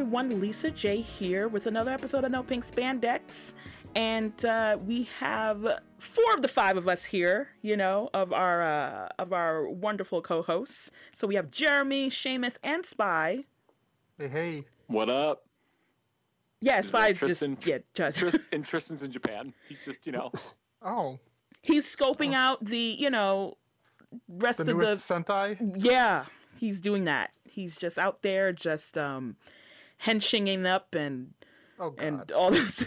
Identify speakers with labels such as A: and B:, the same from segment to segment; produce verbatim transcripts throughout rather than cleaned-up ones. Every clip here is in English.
A: everyone, Lisa J here with another episode of No Pink Spandex. And uh, we have four of the five of us here, you know, of our uh, of our wonderful co-hosts. So we have Jeremy, Seamus, and Spy.
B: Hey, hey.
C: What up?
A: Yeah, Spy's just,
C: Tristan,
A: yeah, just.
C: Tristan, and Tristan's in Japan. He's just, you know.
B: Oh.
A: He's scoping oh. out the, you know, rest
B: the
A: of the...
B: Sentai?
A: Yeah, he's doing that. He's just out there just um, henching up and,
B: oh, God.
A: and all this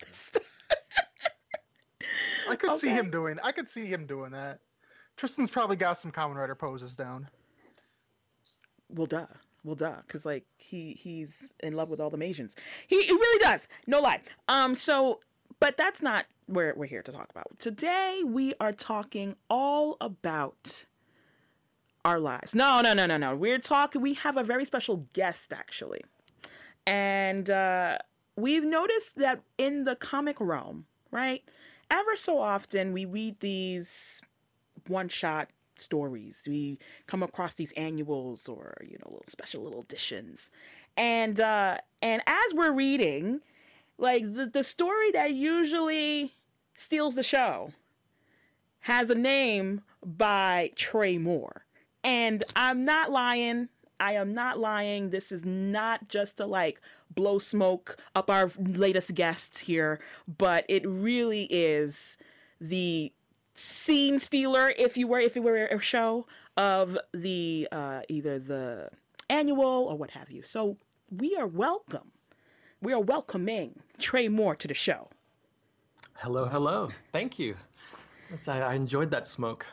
B: I could
A: okay.
B: see him doing I could see him doing that. Tristan's probably got some Kamen Rider poses down.
A: Well, duh. Well, duh. Because, like, he, he's in love with all the Asians. He, he really does. No lie. Um. So, but that's not where we're here to talk about. Today, we are talking all about our lives. No, no, no, no, no. We're talking, we have a very special guest, actually. And uh, we've noticed that in the comic realm, right, ever so often we read these one-shot stories. We come across these annuals or, you know, little special little editions. And uh, and as we're reading, like, the, the story that usually steals the show has a name by Trey Moore. And I'm not lying. I am not lying. This is not just to, like, blow smoke up our latest guests here, but it really is the scene stealer, if you were, if it were a show, of the uh, either the annual or what have you. So we are welcome. We are welcoming Trey Moore to the show.
D: Hello, hello. Thank you. I, I enjoyed that smoke.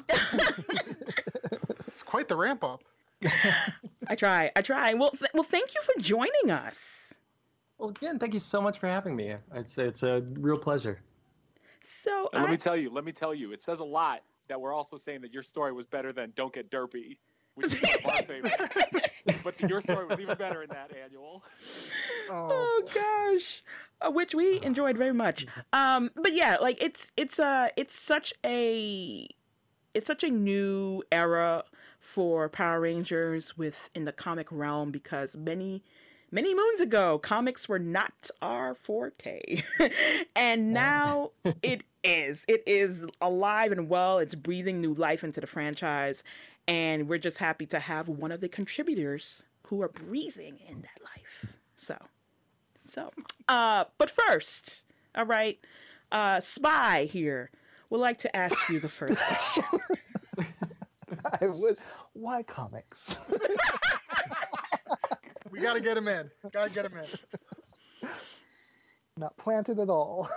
B: It's quite the ramp up.
A: I try. I try. Well, th- well, thank you for joining us.
D: Well, again, thank you so much for having me. It's it's a real pleasure.
A: So
C: and
A: I...
C: let me tell you, let me tell you, it says a lot that we're also saying that your story was better than Don't Get Derpy, which is one of our favorites. But your story was even better in that annual.
A: Oh, oh gosh, uh, which we enjoyed very much. Um, but yeah, like it's it's uh it's such a it's such a new era for Power Rangers within the comic realm, because many many moons ago comics were not our forte. And now it is. It is alive and well. It's breathing new life into the franchise, and we're just happy to have one of the contributors who are breathing in that life. So so uh but first, all right, uh Spy here would like to ask you the first question.
E: I would. Why comics?
B: We gotta get him in. Gotta get him in.
E: Not planted at all.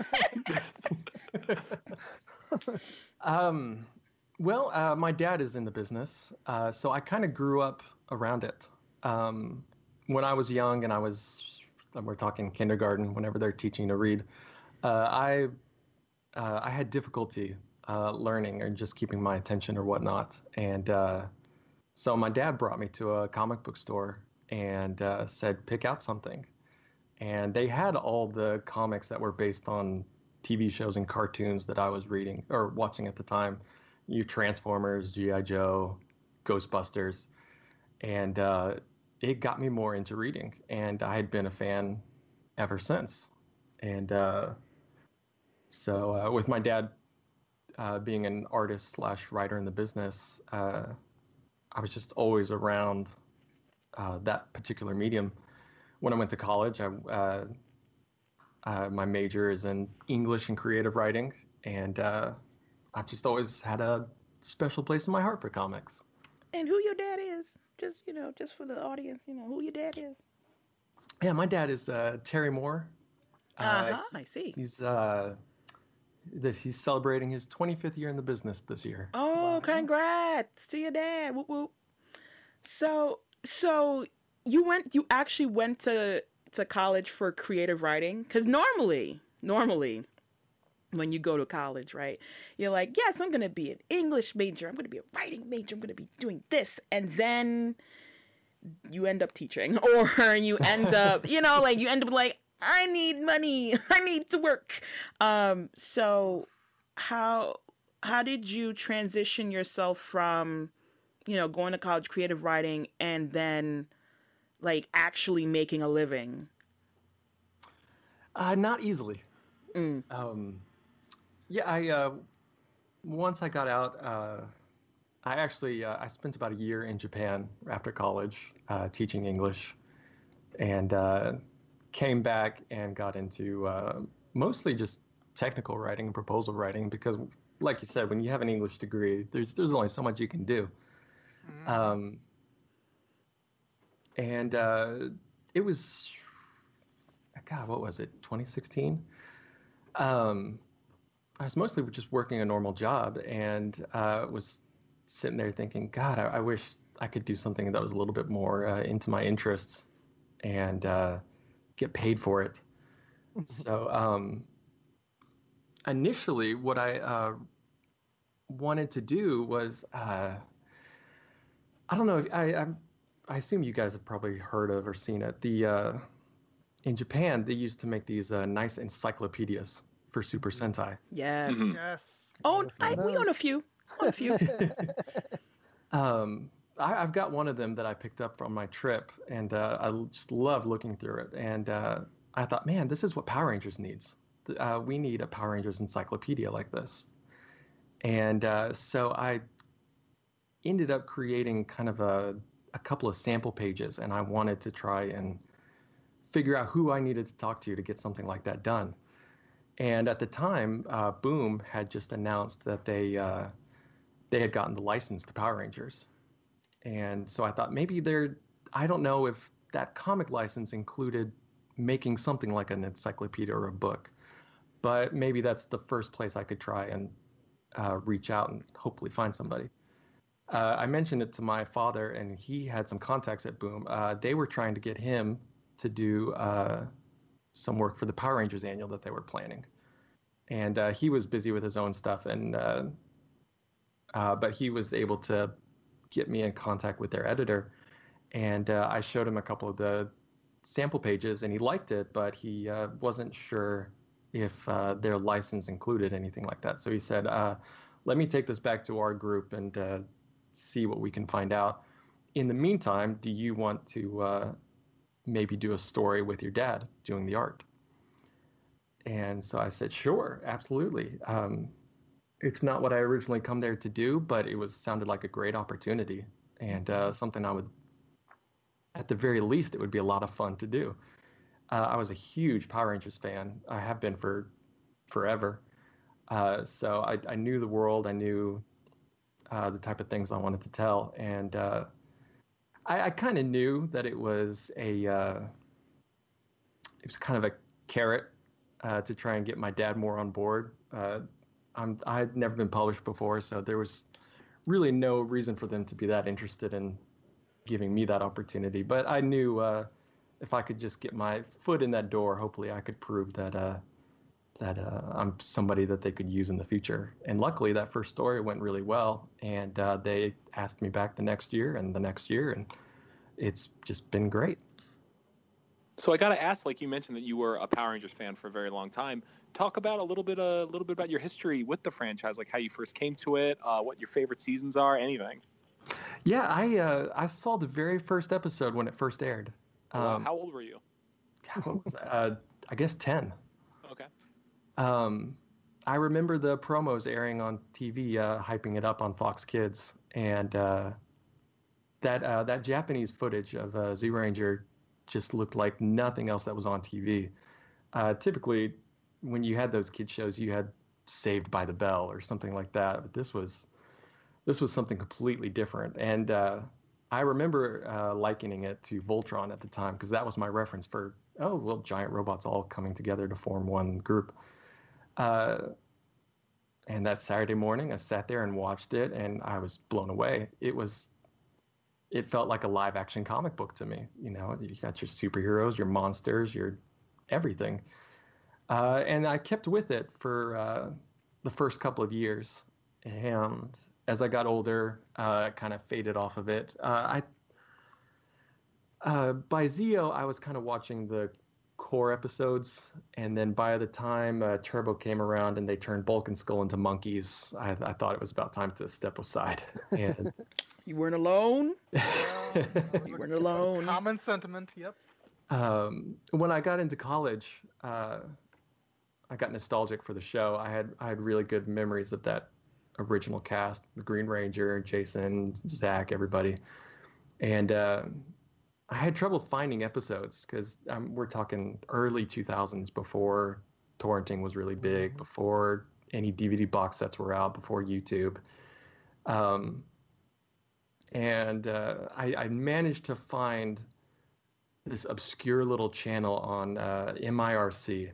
D: um, well, uh, my dad is in the business, uh, so I kind of grew up around it. Um, when I was young, and I was, we're talking kindergarten, whenever they're teaching to read, uh, I uh, I had difficulty uh, learning or just keeping my attention or whatnot, and uh, so my dad brought me to a comic book store and uh, said, pick out something. And they had all the comics that were based on T V shows and cartoons that I was reading or watching at the time. Your Transformers, G I. Joe, Ghostbusters. And uh, it got me more into reading. And I had been a fan ever since. And uh, so uh, with my dad uh, being an artist slash writer in the business, uh, I was just always around uh, that particular medium. When I went to college, I, uh, uh, my major is in English and creative writing, and uh, I've just always had a special place in my heart for comics.
A: And who your dad is? Just, you know, just for the audience, you know, who your dad is.
D: Yeah, my dad is uh, Terry Moore.
A: Uh-huh, uh, I see.
D: He's uh, that he's celebrating his twenty-fifth year in the business this year.
A: Oh, wow. Congrats to your dad. Whoop, whoop. So, so you went, you actually went to, to college for creative writing? Because normally, normally, when you go to college, right, you're like, yes, I'm going to be an English major. I'm going to be a writing major. I'm going to be doing this. And then you end up teaching, or you end up, you know, like you end up like, I need money. I need to work. Um, so how, how did you transition yourself from, you know, going to college, creative writing, and then like actually making a living?
D: Uh, not easily.
A: Mm.
D: Um, yeah, I uh, once I got out, uh, I actually uh, I spent about a year in Japan after college uh, teaching English, and uh, came back and got into uh, mostly just technical writing and proposal writing because, like you said, when you have an English degree, there's there's only so much you can do.
B: Mhm.
D: Um, and uh, it was, God, what was it, twenty sixteen? Um, I was mostly just working a normal job and uh, was sitting there thinking, God, I, I wish I could do something that was a little bit more uh, into my interests and uh, get paid for it. So um, initially, what I uh, wanted to do was, uh, I don't know, I, I I assume you guys have probably heard of or seen it. The uh, in Japan, they used to make these uh, nice encyclopedias for Super Sentai.
A: Yes.
C: Mhm.
B: Yes.
A: Oh,
E: I
A: I,
E: have a few of
A: we own a
E: those.
A: few. Own a few.
D: Um, I, I've got one of them that I picked up from my trip, and uh, I l- just love looking through it. And uh, I thought, man, this is what Power Rangers needs. Th- Uh, we need a Power Rangers encyclopedia like this. And uh, so I ended up creating kind of a, a couple of sample pages, and I wanted to try and figure out who I needed to talk to to get something like that done. And at the time, uh, Boom had just announced that they uh, they had gotten the license to Power Rangers. And so I thought maybe they're, I don't know if that comic license included making something like an encyclopedia or a book, but maybe that's the first place I could try and uh, reach out and hopefully find somebody. Uh, I mentioned it to my father, and he had some contacts at Boom. Uh, they were trying to get him to do uh, some work for the Power Rangers annual that they were planning. And uh, he was busy with his own stuff, and uh, uh, but he was able to get me in contact with their editor. And uh, I showed him a couple of the sample pages, and he liked it, but he uh, wasn't sure if uh, their license included anything like that. So he said, uh, "Let me take this back to our group and uh, see what we can find out. In the meantime, do you want to uh, maybe do a story with your dad doing the art?" And so I said, "Sure, absolutely." Um, it's not what I originally come there to do, but it was sounded like a great opportunity and uh, something I would, at the very least, it would be a lot of fun to do. Uh, I was a huge Power Rangers fan. I have been for forever. Uh, so I, I knew the world. I knew uh, the type of things I wanted to tell, and uh, I, I kind of knew that it was a uh, it was kind of a carrot uh, to try and get my dad more on board. Uh, I'm I'd never been published before, so there was really no reason for them to be that interested in giving me that opportunity. But I knew uh, if I could just get my foot in that door, hopefully I could prove that uh, that uh, I'm somebody that they could use in the future. And luckily, that first story went really well, and uh, they asked me back the next year and the next year, and it's just been great.
C: So I got to ask, like you mentioned that you were a Power Rangers fan for a very long time. Talk about a little bit, a little bit about your history with the franchise, like how you first came to it, uh, what your favorite seasons are, anything.
D: Yeah, I uh, I saw the very first episode when it first aired.
C: Oh, wow.
D: Um,
C: How old were you?
D: God, what was that? Uh, I guess ten.
C: Okay.
D: Um, I remember the promos airing on T V, uh, hyping it up on Fox Kids, and uh, that uh, that Japanese footage of uh, Zyuranger just looked like nothing else that was on T V. Uh, typically, when you had those kid shows, you had Saved by the Bell or something like that, but this was this was something completely different. And uh, I remember uh, likening it to Voltron at the time because that was my reference for, oh, well, giant robots all coming together to form one group. Uh, and that Saturday morning, I sat there and watched it, and I was blown away. It was, it felt like a live action comic book to me. You know, you got your superheroes, your monsters, your everything. Uh, and I kept with it for uh, the first couple of years. And as I got older, uh, kind of faded off of it. Uh, I uh, by Zeo, I was kind of watching the core episodes, and then by the time uh, Turbo came around and they turned Bulk and Skull into monkeys, I, I thought it was about time to step aside. And
A: You weren't alone.
B: Yeah, that was
A: You
B: a-
A: weren't
B: a
A: alone.
B: Common sentiment. Yep.
D: um, when I got into college, uh, I got nostalgic for the show. I had I had really good memories of that original cast, the Green Ranger, Jason, Zach, everybody, and uh, I had trouble finding episodes because um, we're talking early two thousands, before torrenting was really big,
B: Mhm.
D: before any D V D box sets were out, before YouTube. Um, and uh, I, I managed to find this obscure little channel on uh, M I R C,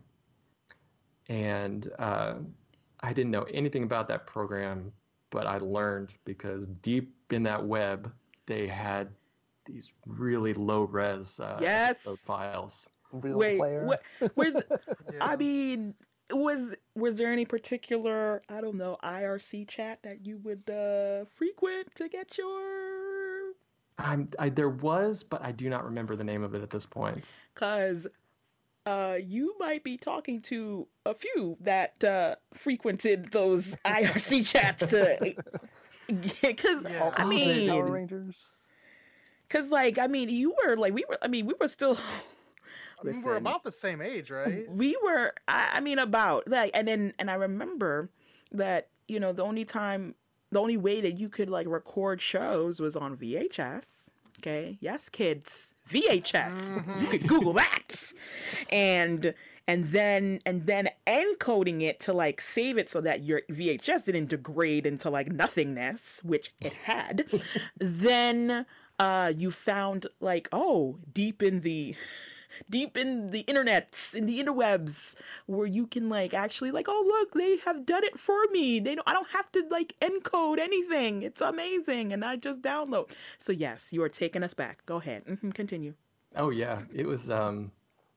D: and uh, I didn't know anything about that program, but I learned because deep in that web they had these really low res uh,
A: Yes.
D: episode files.
E: Real
A: Wait,
E: player.
A: what? Was
B: Yeah.
A: I mean, was was there any particular, I don't know, I R C chat that you would uh, frequent to get your?
D: I'm, I, there was, but I do not remember the name of it at this point.
A: Cause uh, you might be talking to a few that uh, frequented those I R C chats to. Because
B: Yeah.
A: I
D: Oh,
A: mean,
E: Power
D: they-
E: Rangers.
A: Cause like I mean, you were like we were. I mean, we were still.
B: I mean, we're
A: Listen.
B: about the same age, right?
A: We were. I, I mean, about like, and then and I remember that you know the only time, the only way that you could like record shows was on V H S. Okay, yes, kids, V H S. You
B: Mhm.
A: could Google that, and and then and then encoding it to like save it so that your V H S didn't degrade into like nothingness, which it had. Then uh, you found like oh, deep in the deep in the internet, in the interwebs, where you can like actually like, oh look, they have done it for me. They don't, I don't have to like encode anything. It's amazing, and I just download. So yes, you are taking us back. Go ahead, hmm continue.
D: Oh yeah, it was um,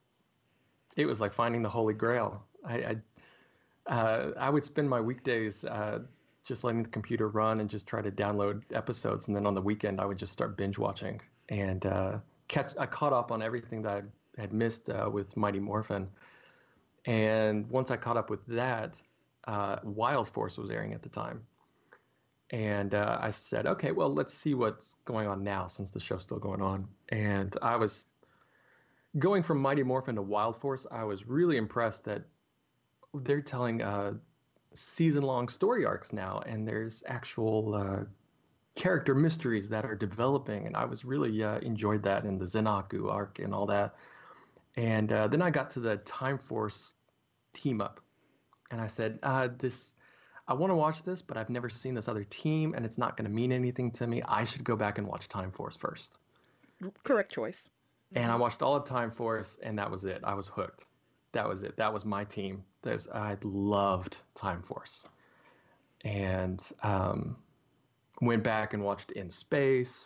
D: it was like finding the Holy Grail. I I, uh, I would spend my weekdays uh, just letting the computer run and just try to download episodes, and then on the weekend I would just start binge watching and uh, catch. I caught up on everything that I had missed uh, with Mighty Morphin, and once I caught up with that, uh, Wild Force was airing at the time, and uh, I said, okay, well let's see what's going on now since the show's still going on, and I was going from Mighty Morphin to Wild Force. I was really impressed that they're telling uh, season-long story arcs now, and there's actual uh, character mysteries that are developing, and I was really uh, enjoyed that in the Zenaku arc and all that. And uh, then I got to the Time Force team up, and I said, uh, "This, I want to watch this, but I've never seen this other team, and it's not going to mean anything to me. I should go back and watch Time Force first."
A: Correct choice.
D: And I watched all of Time Force, and that was it. I was hooked. That was it. That was my team. There's, I loved Time Force, and um, went back and watched In Space.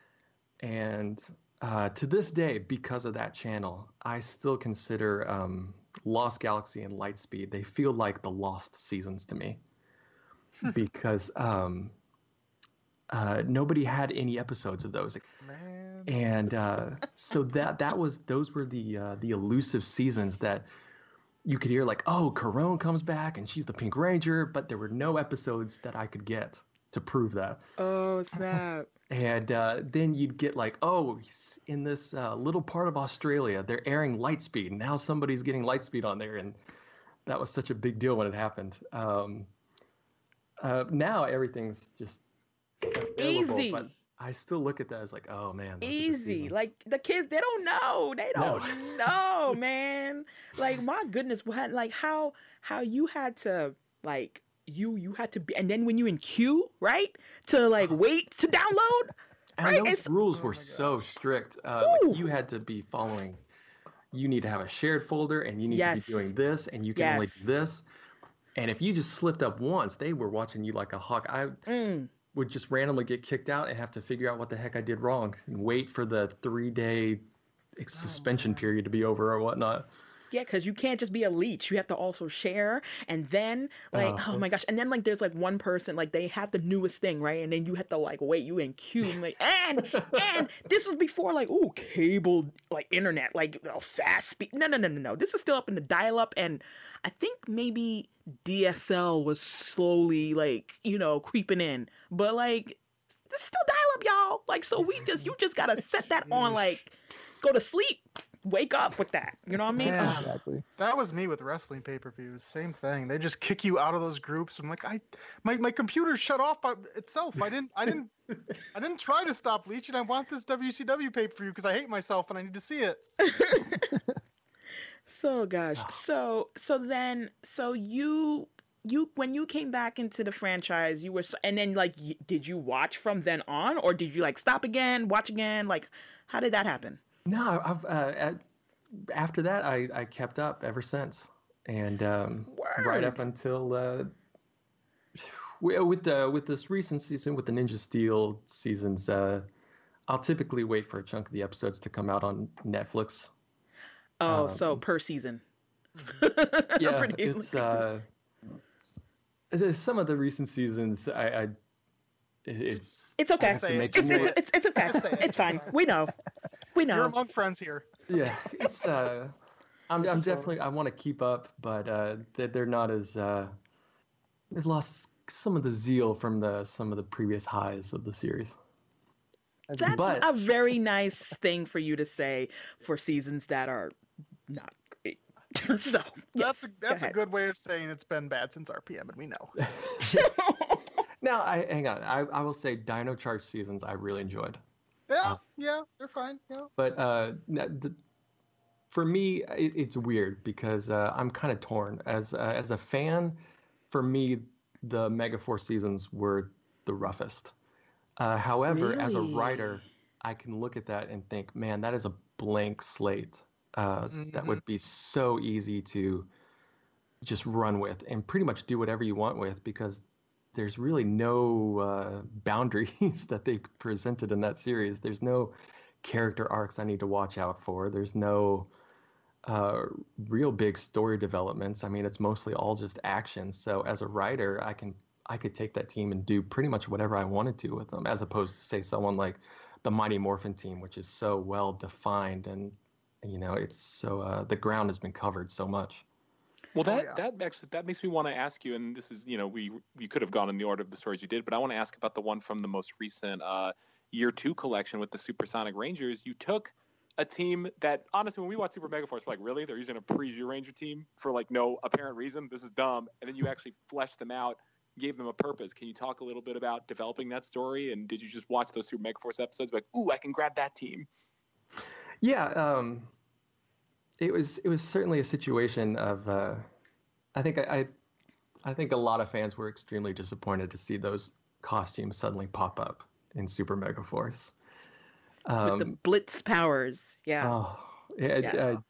D: And uh, to this day, because of that channel, I still consider um, Lost Galaxy and Lightspeed. They feel like the lost seasons to me, because um, uh, nobody had any episodes of those.
B: Man.
D: And uh, so that that was those were the uh, the elusive seasons that you could hear, like, oh, Corone comes back and she's the Pink Ranger, but there were no episodes that I could get to prove that.
A: Oh snap!
D: And uh, then you'd get like, oh, he's in this uh, little part of Australia, they're airing Lightspeed. Now somebody's getting Lightspeed on there, and that was such a big deal when it happened. Um, uh, now everything's just available,
A: Easy.
D: but I still look at that as like, oh man, those are the
A: Easy.
D: seasons.
A: Like the kids, they don't know. They
D: No.
A: don't know, man. Like my goodness, what like how how you had to like you you had to be, and then when you in queue, right, to like wait to download.
D: And
A: Right,
D: those
A: it's-
D: rules
B: Oh
D: were
B: my God.
D: so strict. Uh,
A: Ooh.
D: like you had to be following. You need to have a shared folder, and you need to
A: Yes.
D: be doing this, and you can only
A: Yes.
D: do this. And if you just slipped up once, they were watching you like a hawk. I
A: Mm.
D: would just randomly get kicked out and have to figure out what the heck I did wrong, and wait for the three-day suspension
B: man.
D: period to be over or whatnot.
A: Yeah, because you can't just be a leech. You have to also share. And then, like,
D: Uh-huh.
A: oh my gosh. And then, like, there's like one person, like, they have the newest thing, right? And then you have to, like, wait, you in queue. And, like, and, and this was before, like, ooh, cable, like, internet, like, oh, fast speed. No, no, no, no, no. This is still up in the dial up. And I think maybe D S L was slowly, like, you know, creeping in. But, like, this is still dial up, y'all. Like, so we just, you just gotta set that on,
B: Yeesh.
A: like, go to sleep, wake up with that. You know what I mean?
B: Man.
A: Ugh.
E: Exactly.
B: That was me with wrestling pay-per-views. Same thing. They just kick you out of those groups. I'm like, I, my my computer shut off by itself. I didn't, I didn't, I didn't try to stop Bleach, and I want this W C W pay-per-view because I hate myself and I need to see it.
A: So gosh. So so then so you you when you came back into the franchise, you were so, and then like y- did you watch from then on, or did you like stop again, watch again? Like how did that happen?
D: No, I've uh, at, after that I, I kept up ever since, and um, right
A: Word.
D: up until uh, wi- with the with this recent season with the Ninja Steel seasons, uh, I'll typically wait for a chunk of the episodes to come out on Netflix.
A: Oh, so
D: Um,
A: per season.
D: yeah,
A: Pretty-
D: it's uh, there's some of the recent seasons. I, I it- it's
A: It's
D: I
A: okay.
D: have to
B: Say it,
D: make
A: It's
B: say
D: more.
B: it.
A: it's, it's okay.
B: Just say it.
A: It's fine. We know. We
B: You're
A: know.
B: among friends here.
D: Yeah, it's uh, I'm
E: It's
D: I'm
E: a throw.
D: definitely I want to keep up, but uh, they're, they're not as uh, they've lost some of the zeal from the some of the previous highs of the series.
E: Agreed.
A: That's
D: But
A: a very nice thing for you to say for seasons that are not great. So yes,
B: That's a,
A: go
B: that's a
A: ahead.
B: good way of saying it's been bad since R P M, and we know.
D: now I hang on. I, I will say Dino Charge seasons I really enjoyed,
B: Yeah,
D: Uh,
B: yeah, they're fine. Yeah.
D: but uh, n- the, for me it, it's weird because uh, I'm kind of torn as uh, as a fan. For me, the Megaforce seasons were the roughest. Uh, however, as a writer,
A: Really?
D: I can look at that and think, man, that is a blank slate. Uh, that
B: Mhm.
D: would be so easy to just run with and pretty much do whatever you want with because there's really no uh, boundaries that they presented in that series. There's no character arcs I need to watch out for. There's no uh, real big story developments. I mean, it's mostly all just action. So as a writer, I can I could take that team and do pretty much whatever I wanted to with them, as opposed to say someone like the Mighty Morphin team, which is so well defined and you know it's so uh, the ground has been covered so much.
C: Well,
B: Oh,
C: that
B: yeah.
C: that actually that makes me want to ask you, and this is you know we we could have gone in the order of the stories you did, but I want to ask about the one from the most recent uh, year two collection with the Supersonic Rangers. You took a team that honestly, when we watch Super Megaforce, we're like, really, they're using a Pre-Zero Ranger team for like no apparent reason. This is dumb. And then you actually fleshed them out, gave them a purpose. Can you talk a little bit about developing that story? And did you just watch those Super Megaforce episodes, like, ooh, I can grab that team?
D: Yeah, um, it was it was certainly a situation of uh, I think I, I I think a lot of fans were extremely disappointed to see those costumes suddenly pop up in Super Megaforce.
A: With the
D: Um,
A: blitz powers. Yeah.
D: oh, it,
A: Yeah.
D: uh,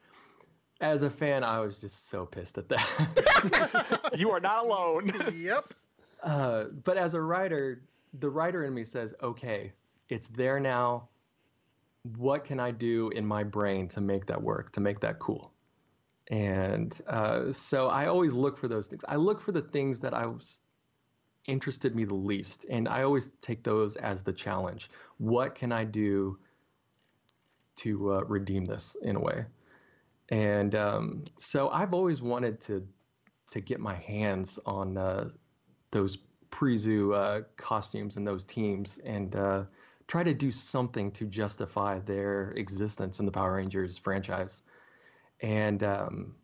D: as a fan, I was just so pissed at that.
C: You are not alone.
B: Yep.
D: uh, but as a writer, the writer in me says, okay, it's there now. What can I do in my brain to make that work, to make that cool? And uh, so I always look for those things. I look for the things that I was interested me the least, and I always take those as the challenge. What can I do to uh, redeem this in a way? And um, so I've always wanted to to get my hands on uh, those Prezu uh, costumes and those teams, and uh, try to do something to justify their existence in the Power Rangers franchise. And um,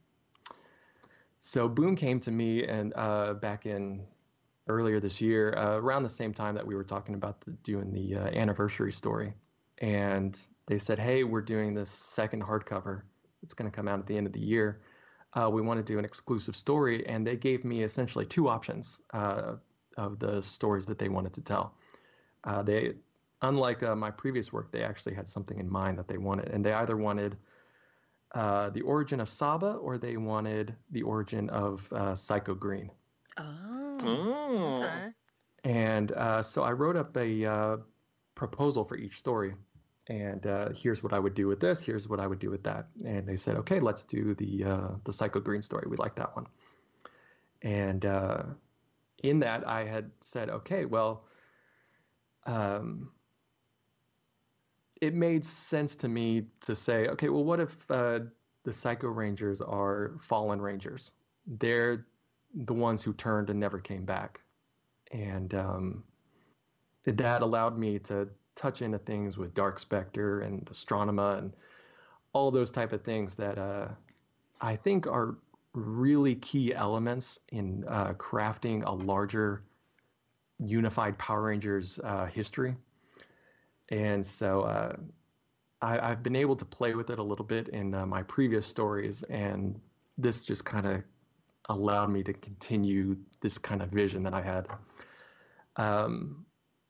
D: so Boom came to me and uh, back in earlier this year, uh, around the same time that we were talking about the, doing the uh, anniversary story, and they said, "Hey, we're doing this second hardcover. It's going to come out at the end of the year. Uh, we want to do an exclusive story," and they gave me essentially two options uh, of the stories that they wanted to tell. Uh, they, unlike uh, my previous work, they actually had something in mind that they wanted, and they either wanted uh, the origin of Saba or they wanted the origin of uh, Psycho Green.
A: Oh.
C: Oh.
B: Okay.
D: And uh, so I wrote up a uh, proposal for each story. And uh, here's what I would do with this. Here's what I would do with that. And they said, okay, let's do the uh, the Psycho Green story. We like that one. And uh, in that, I had said, okay, well, um, it made sense to me to say, okay, well, what if uh, the Psycho Rangers are fallen Rangers? They're the ones who turned and never came back. And um, that allowed me to touch into things with Dark Spectre and Astronema and all those type of things that uh, I think are really key elements in uh, crafting a larger unified Power Rangers uh, history. And so uh, I, I've been able to play with it a little bit in uh, my previous stories, and this just kind of allowed me to continue this kind of vision that I had. Um,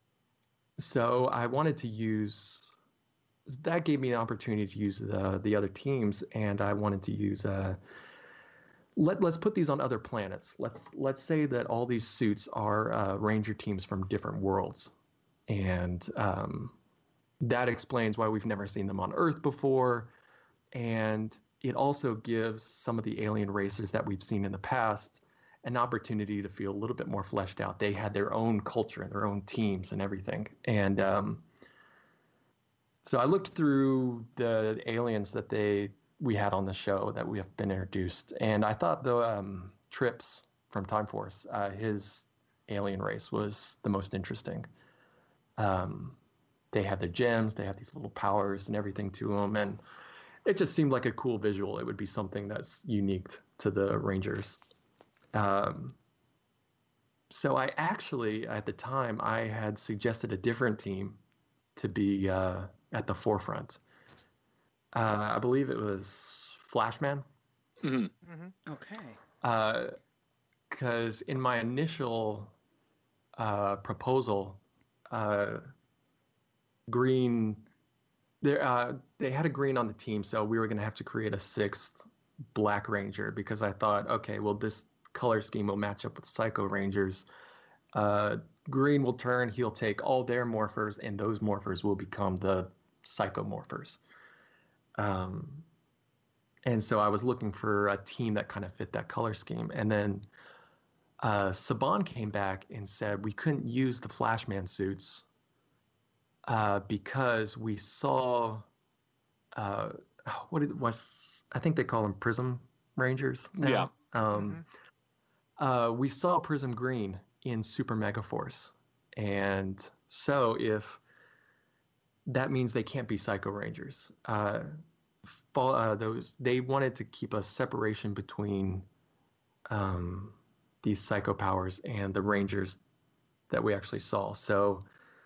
D: so I wanted to use, that gave me the opportunity to use the the other teams, and I wanted to use uh, let let's put these on other planets. Let's let's say that all these suits are uh, Ranger teams from different worlds, and um, that explains why we've never seen them on Earth before, and it also gives some of the alien races that we've seen in the past an opportunity to feel a little bit more fleshed out. They had their own culture and their own teams and everything, and um, so I looked through the aliens that they we had on the show that we have been introduced, and I thought the um, Trips from Time Force, uh, his alien race was the most interesting. Um, they had the gems, they had these little powers and everything to them, and it just seemed like a cool visual. It would be something that's unique to the Rangers. Um, so I actually, at the time, I had suggested a different team to be uh, at the forefront. Uh, I believe it was Flashman.
C: Mm-hmm.
B: Mm-hmm.
A: Okay.
D: Because uh, in my initial uh, proposal, uh, Green, there uh, they had a Green on the team, so we were going to have to create a sixth Black Ranger, because I thought, okay, well, this color scheme will match up with Psycho Rangers. Uh, Green will turn, he'll take all their morphers, and those morphers will become the Psycho Morphers. Um, and so I was looking for a team that kind of fit that color scheme. And then uh, Saban came back and said we couldn't use the Flashman suits uh, because we saw uh, what it was. I think they call them Prism Rangers now.
C: Yeah.
D: Um, mm-hmm. uh, we saw Prism Green in Super Mega Force, and so if that means they can't be Psycho Rangers. Uh, Uh, those they wanted to keep a separation between um, these psycho powers and the Rangers that we actually saw. So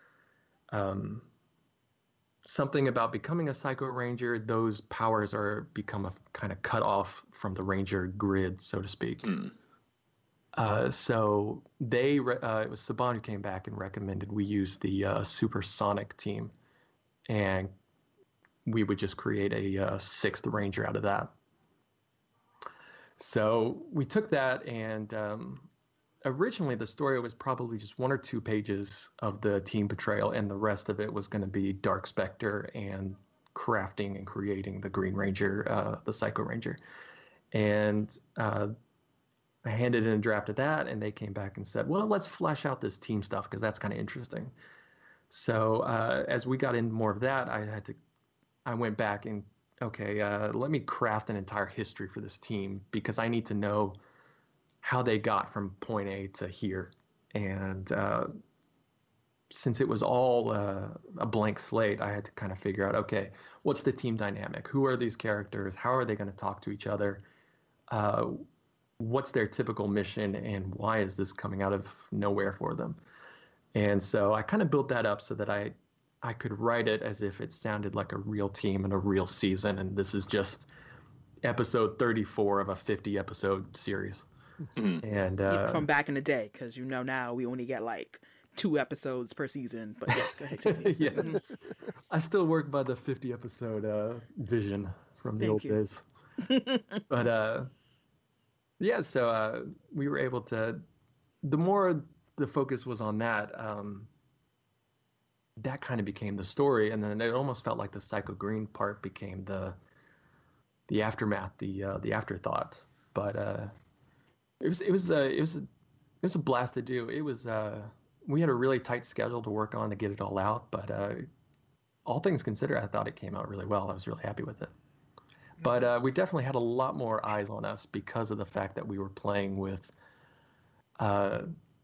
D: um, something about becoming a Psycho Ranger, those powers are become a kind of cut off from the Ranger grid, so to speak. Mm. Uh, so they uh, it was Saban who came back and recommended we use the uh, Supersonic team, and we would just create a uh, sixth Ranger out of that. So we took that, and um, originally the story was probably just one or two pages of the team portrayal, and the rest of it was going to be Dark Spectre and crafting and creating the Green Ranger, uh, the Psycho Ranger. And uh, I handed in a draft of that, and they came back and said, well, let's flesh out this team stuff, because that's kind of interesting. So uh, as we got into more of that, I had to I went back and, okay, uh, let me craft an entire history for this team, because I need to know how they got from point A to here. And uh, since it was all uh, a blank slate, I had to kind of figure out, okay, what's the team dynamic? Who are these characters? How are they going to talk to each other? Uh, what's their typical mission? And why is this coming out of nowhere for them? And so I kind of built that up so that I I could write it as if it sounded like a real team and a real season, and this is just episode thirty-four of a fifty episode series. Mm-hmm. And uh,
A: from back in the day, because you know now we only get like two episodes per season. But yes, go ahead.
D: Yeah, I still work by the fifty episode uh, vision from the Thank old you. days. But uh, yeah, so uh, we were able to. The more the focus was on that. Um, that kind of became the story, and then it almost felt like the Psycho Green part became the the aftermath, the uh, the afterthought. But uh, it was it was uh, it was a, it was a blast to do. It was uh, we had a really tight schedule to work on to get it all out, but uh, all things considered, I thought it came out really well. I was really happy with it. But uh, we definitely had a lot more eyes on us because of the fact that we were playing with uh,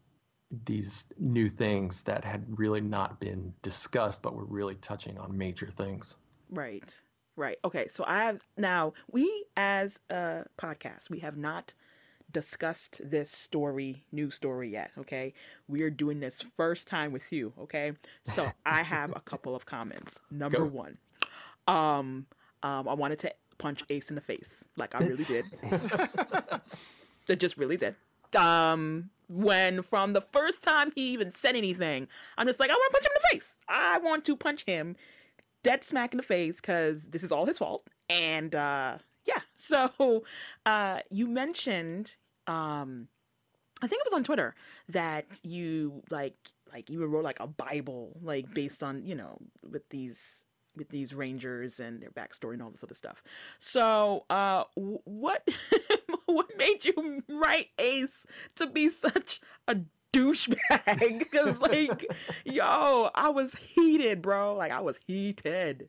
D: these new things that had really not been discussed, but were really touching on major things.
A: Right. Right. Okay. So I have now we as a podcast, we have not discussed this story, new story yet. Okay. We are doing this first time with you. Okay. So I have a couple of comments. Number
D: Go.
A: one, um, um, I wanted to punch Ace in the face, like I really did. That just really did. Um, when from the first time he even said anything, I'm just like, I want to punch him in the face. I want to punch him dead smack in the face because this is all his fault. And uh, yeah, so uh, you mentioned, um, I think it was on Twitter that you like, like you wrote like a Bible, like based on you know with these with these Rangers and their backstory and all this other stuff. So, uh, what what made you write Ace to be such a douchebag? Because like, yo, I was heated, bro. Like I was heated.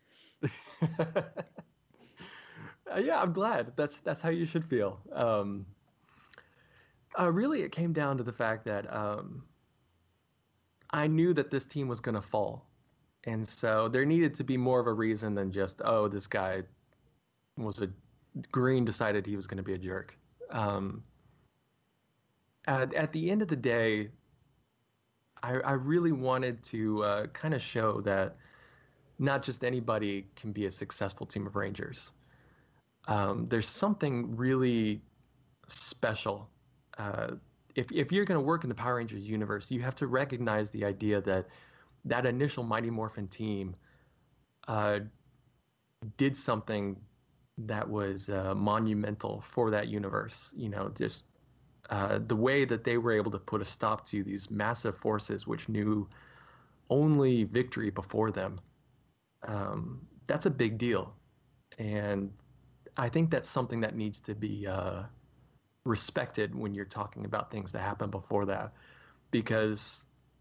D: Yeah, I'm glad. That's that's how you should feel. Um, uh, really, it came down to the fact that um, I knew that this team was going to fall. And so there needed to be more of a reason than just, oh, this guy was a Green decided he was going to be a jerk. Um, at, at the end of the day, I, I really wanted to uh, kind of show that not just anybody can be a successful team of Rangers. Um, there's something really special. Uh, if, if you're going to work in the Power Rangers universe, you have to recognize the idea that that initial Mighty Morphin team uh, did something that was uh, monumental for that universe. You know, just uh, the way that they were able to put a stop to these massive forces which knew only victory before them. Um, that's a big deal. And I think that's something that needs to be uh, respected when you're talking about things that happened before that. Because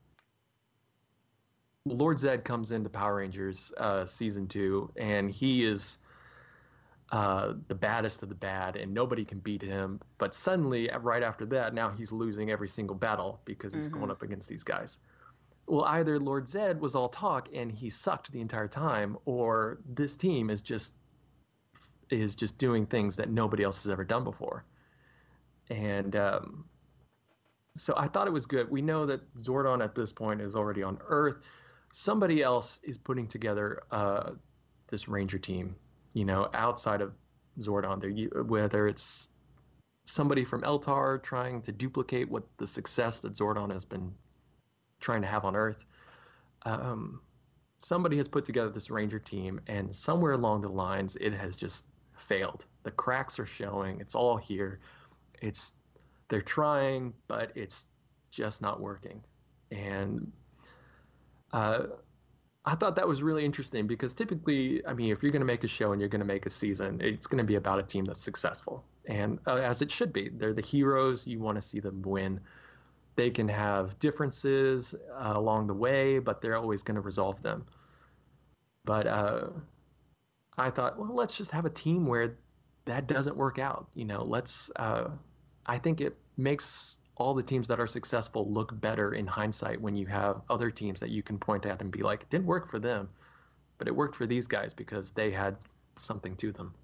D: Lord Zed comes into Power Rangers uh, season two, and he is uh, the baddest of the bad, and nobody can beat him. But suddenly, right after that, now he's losing every single battle because he's
A: Mm-hmm.
D: going up against these guys. Well, either Lord Zed was all talk and he sucked the entire time, or this team is just is just doing things that nobody else has ever done before. And um, so I thought it was good. We know that Zordon at this point is already on Earth. Somebody else is putting together uh, this Ranger team, you know, outside of Zordon. There, whether it's somebody from Eltar trying to duplicate what the success that Zordon has been trying to have on Earth. Um, somebody has put together this Ranger team, and somewhere along the lines, it has just failed. The cracks are showing. It's all here. It's they're trying, but it's just not working. And Uh, I thought that was really interesting because typically, I mean, if you're going to make a show and you're going to make a season, it's going to be about a team that's successful. And uh, as it should be, they're the heroes. You want to see them win. They can have differences uh, along the way, but they're always going to resolve them. But uh, I thought, well, let's just have a team where that doesn't work out. You know, let's, uh, I think it makes all the teams that are successful look better in hindsight when you have other teams that you can point at and be like, it didn't work for them, but it worked for these guys because they had something to them.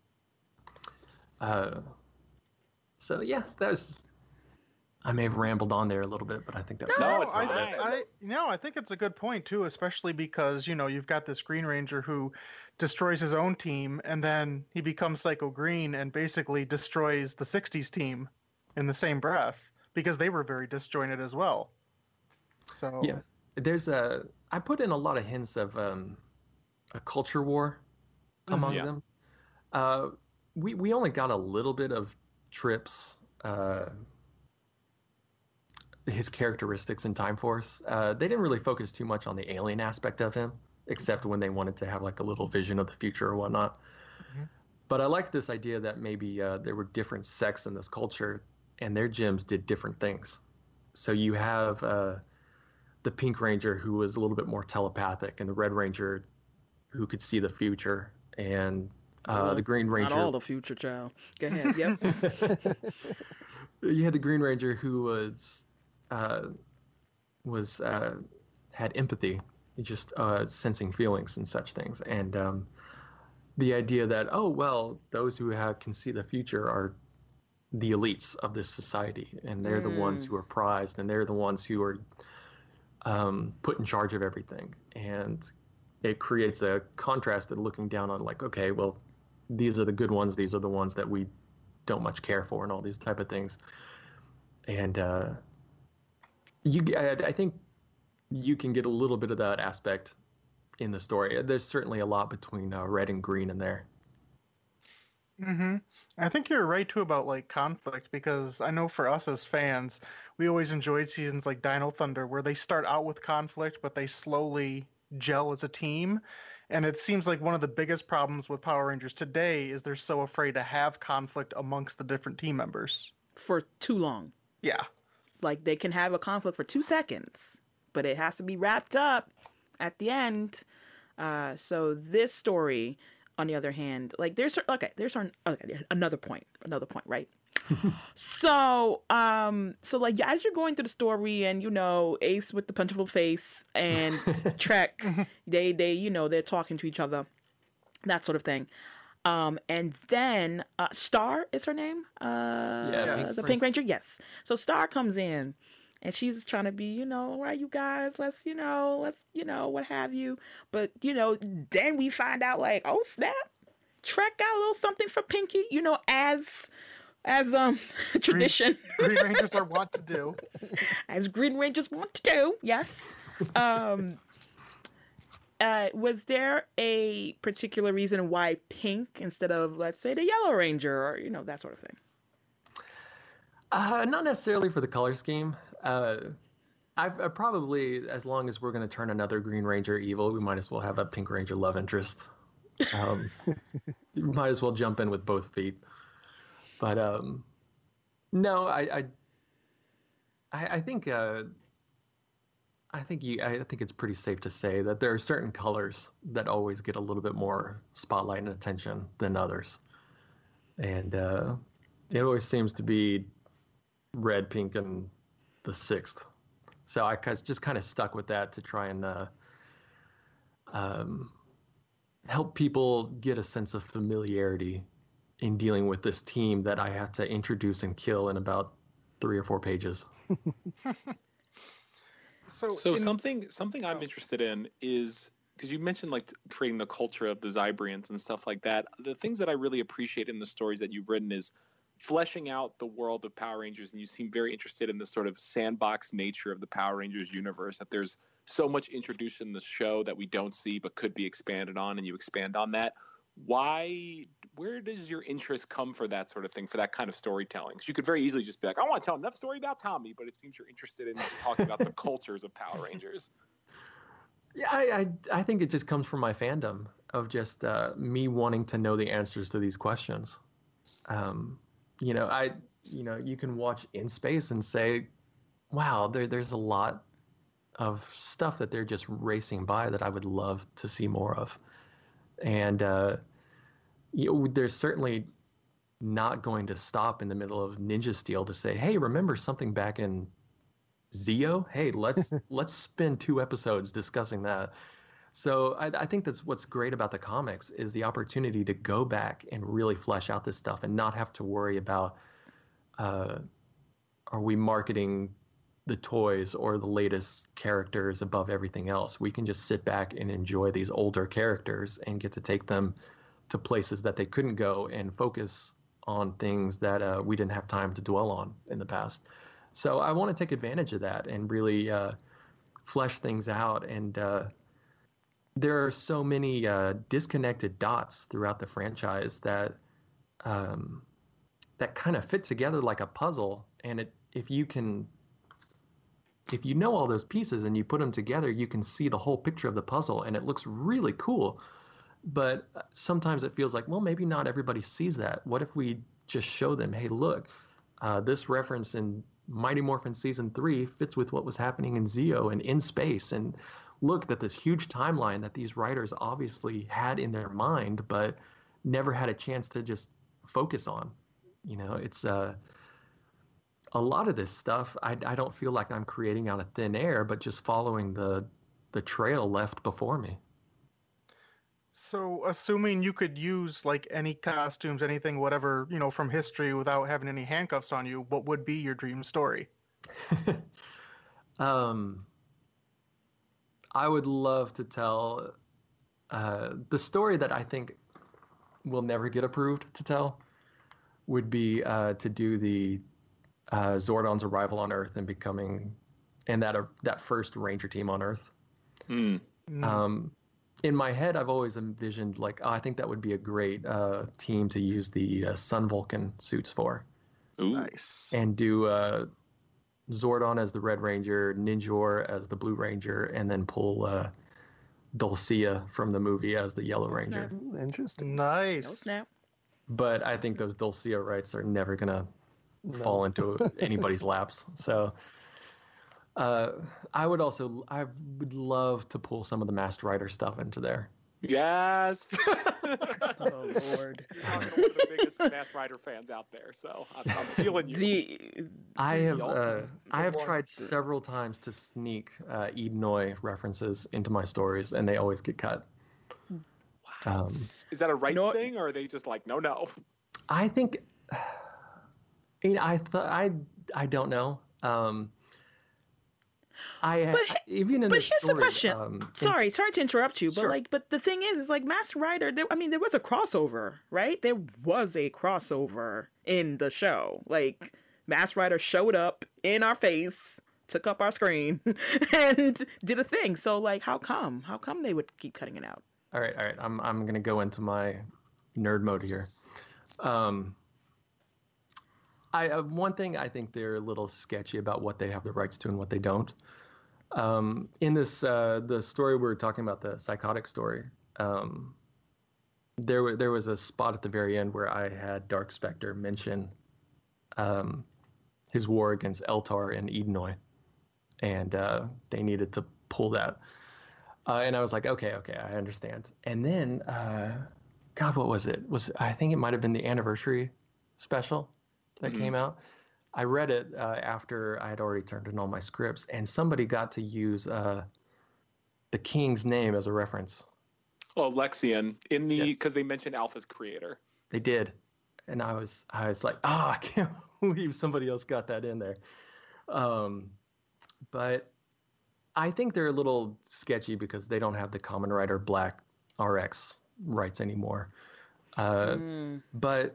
D: Uh, so yeah, that was, I may have rambled on there a little bit, but I think that
C: No,
B: No,
C: it's
B: I,
C: fine.
B: I, no, I think it's a good point too, especially because you know you've got this Green Ranger who destroys his own team, and then he becomes Psycho Green and basically destroys the sixties team in the same breath because they were very disjointed as well. So
D: yeah, there's a, I put in a lot of hints of um, a culture war among
C: Yeah.
D: them. Uh, we we only got a little bit of Trips. Uh, his characteristics in Time Force. Uh, they didn't really focus too much on the alien aspect of him, except when they wanted to have like a little vision of the future or whatnot.
B: Mm-hmm.
D: But I liked this idea that maybe uh, there were different sects in this culture, and their gyms did different things. So you have uh, the Pink Ranger, who was a little bit more telepathic, and the Red Ranger, who could see the future, and uh,
A: Well,
D: the Green Ranger.
A: Not all the future, child. Go ahead. Yep.
D: You had the Green Ranger, who was uh, was uh, had empathy, just uh, sensing feelings and such things, and um, the idea that, oh well, those who have can see the future are the elites of this society, and they're the ones
A: Mm.
D: who are prized, and they're the ones who are um, put in charge of everything, and it creates a contrast of looking down on, like, okay, well, these are the good ones, these are the ones that we don't much care for, and all these type of things. And uh, you, I, I think you can get a little bit of that aspect in the story. There's certainly a lot between uh, red and green in there.
B: Mm-hmm. I think you're right too about like conflict, because I know for us as fans, we always enjoyed seasons like Dino Thunder where they start out with conflict, but they slowly gel as a team. And it seems like one of the biggest problems with Power Rangers today is they're so afraid to have conflict amongst the different team members.
A: For too long.
B: Yeah.
A: Like they can have a conflict for two seconds, but it has to be wrapped up at the end. Uh, so this story, on the other hand, like there's okay, there's an, okay, another point, another point, right? so, um, so like as you're going through the story, and you know, Ace with the punchable face and Trek, they they you know they're talking to each other, that sort of thing. Um, and then uh, Star is her name, uh,
D: Yeah,
B: Yes.
A: the Pink Ranger. Yes. So Star comes in, and she's trying to be, you know, all right, you guys, let's, you know, let's, you know, what have you. But you know, then we find out like, oh snap, Trek got a little something for Pinky, you know, as as um tradition,
B: Green Rangers are wont to do.
A: as Green Rangers want to do. Yes. Um. Uh, was there a particular reason why pink instead of, let's say, the Yellow Ranger, or you know, that sort of thing?
D: Uh, not necessarily for the color scheme. Uh, I, I probably, as long as we're going to turn another Green Ranger evil, we might as well have a Pink Ranger love interest. Um, you might as well jump in with both feet. But um, no, I, I, I I think, uh, I think you, I think it's pretty safe to say that there are certain colors that always get a little bit more spotlight and attention than others, and uh, it always seems to be red, pink, and the sixth. So I just kind of stuck with that to try and uh, um, help people get a sense of familiarity in dealing with this team that I have to introduce and kill in about three or four pages.
B: So,
C: So
B: in-
C: something something I'm
B: Oh.
C: interested in is, because you mentioned like creating the culture of the Zybrians and stuff like that. The things that I really appreciate in the stories that you've written is fleshing out the world of Power Rangers, and you seem very interested in the sort of sandbox nature of the Power Rangers universe. That there's so much introduced in the show that we don't see but could be expanded on, and you expand on that. Why? Where does your interest come for that sort of thing, for that kind of storytelling? 'Cause you could very easily just be like, I want to tell another story about Tommy, but it seems you're interested in talking about the cultures of Power Rangers.
D: Yeah, I, I I think it just comes from my fandom of just uh, me wanting to know the answers to these questions. Um, you know, I you know you can watch In Space and say, wow, there there's a lot of stuff that they're just racing by that I would love to see more of. And uh, you know, there's certainly not going to stop in the middle of Ninja Steel to say, hey, remember something back in Zeo? Hey, let's let's spend two episodes discussing that. So I, I think that's what's great about the comics is the opportunity to go back and really flesh out this stuff and not have to worry about uh, are we marketing the toys or the latest characters above everything else. We can just sit back and enjoy these older characters and get to take them to places that they couldn't go and focus on things that uh, we didn't have time to dwell on in the past. So I want to take advantage of that and really uh, flesh things out. And uh, there are so many uh, disconnected dots throughout the franchise that um, that kind of fit together like a puzzle. And it, if you can, if you know all those pieces and you put them together, you can see the whole picture of the puzzle, and it looks really cool. But sometimes it feels like, well, maybe not everybody sees that. What if we just show them, hey, look, uh, this reference in Mighty Morphin Season three fits with what was happening in Zeo and In Space. And look, that this huge timeline that these writers obviously had in their mind, but never had a chance to just focus on. You know, it's, uh, a lot of this stuff, I, I don't feel like I'm creating out of thin air, but just following the the trail left before me.
B: So, assuming you could use like any costumes, anything, whatever, you know, from history without having any handcuffs on you, what would be your dream story?
D: um, I would love to tell uh, the story that I think will never get approved to tell would be uh, to do the uh, Zordon's arrival on Earth and becoming and that uh, that first Ranger team on Earth.
C: Mm.
B: Mm,
D: Um, in my head, I've always envisioned like, oh, I think that would be a great uh, team to use the uh, Sun Vulcan suits for,
C: Ooh.
B: nice.
D: and do uh, Zordon as the Red Ranger, Ninjor as the Blue Ranger, and then pull uh, Dulcia from the movie as the Yellow
A: Oh,
D: Ranger.
A: snap.
E: Ooh, interesting.
B: Nice.
A: No snap.
D: But I think those Dulcia rights are never gonna
E: No.
D: fall into anybody's laps. So uh, I would also, I would love to pull some of the Masked Rider stuff into there.
C: Yes.
A: Oh Lord.
C: You're talking to one of the biggest Masked Rider fans out there, so I'm, I'm feeling you.
A: The
D: I have,
C: Y'all-
D: uh, I have
E: one.
D: tried several times to sneak uh, Edenoi references into my stories, and they always get cut. Um,
C: Is that a rights
A: know what?
C: thing, or are they just like, no, no?
D: I think, you know, I thought I, I don't know. Um, I
A: But
D: I- even in
A: but
D: the
A: here's the
D: story,
A: question.
D: um, in-
A: Sorry, sorry to interrupt you, but
D: Sure.
A: like, but the thing is, is like Masked Rider. There, I mean, there was a crossover, right? There was a crossover in the show. Like, Masked Rider showed up in our face, took up our screen, and did a thing. So, like, how come? How come they would keep cutting it out?
D: All right, all right. I'm I'm gonna go into my nerd mode here. Um, I uh, one thing I think they're a little sketchy about what they have the rights to and what they don't. Um, in this uh, the story we were talking about, the psychotic story, um, there wa- there was a spot at the very end where I had Dark Spectre mention um, his war against Eltar and Edenoi, and uh, they needed to pull that. Uh, and I was like, okay, okay, I understand. And then, uh, God, what was it? Was I think it might have been the anniversary special that
C: Mhm.
D: came out. I read it uh, after I had already turned in all my scripts, and somebody got to use uh, the king's name as a reference.
C: Oh, Lexion in the
D: Yes.
C: because they mentioned Alpha's creator.
D: They did, and I was I was like, oh, I can't believe somebody else got that in there. Um, but I think they're a little sketchy because they don't have the Common Rider Black R X rights anymore. Uh,
A: Mm.
D: But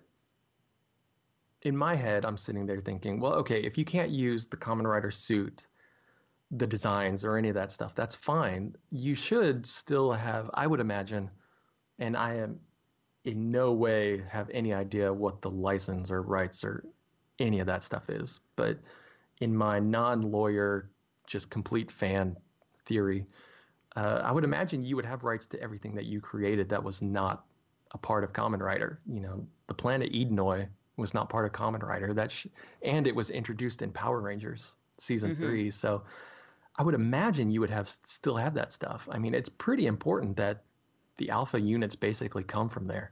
D: in my head, I'm sitting there thinking, well, okay, if you can't use the Common Rider suit, the designs, or any of that stuff, that's fine. You should still have, I would imagine, and I am in no way have any idea what the license or rights or any of that stuff is. But in my non-lawyer, just complete fan theory, uh, I would imagine you would have rights to everything that you created that was not a part of Common Rider. You know, the planet Edenoi was not part of Common Rider. That sh- and it was introduced in Power Rangers season
A: Mhm.
D: three. So I would imagine you would have still have that stuff. I mean, it's pretty important that the alpha units basically come from there.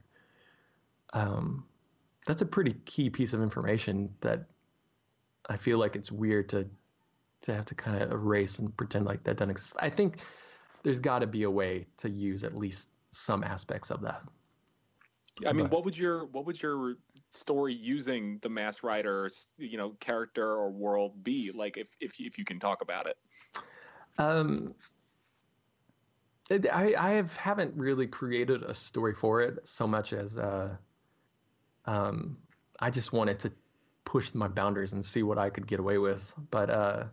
D: Um, that's a pretty key piece of information that I feel like it's weird to to have to kind of erase and pretend like that doesn't exist. I think there's got to be a way to use at least some aspects of that.
C: I mean,
D: But-
C: what would your what would your story using the Masked Rider's you know character or world be like if if if you can talk about it?
D: Um, it, I I have haven't really created a story for it so much as uh, um, I just wanted to push my boundaries and see what I could get away with. But uh,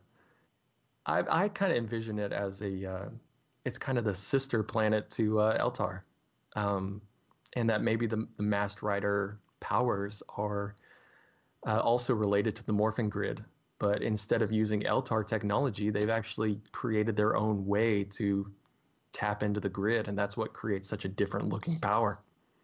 D: I I kind of envision it as a uh, it's kind of the sister planet to uh, Eltar, um, and that maybe the the Masked Rider powers are uh, also related to the Morphin Grid. But instead of using Eltar technology, they've actually created their own way to tap into the grid, and that's what creates such a different looking power.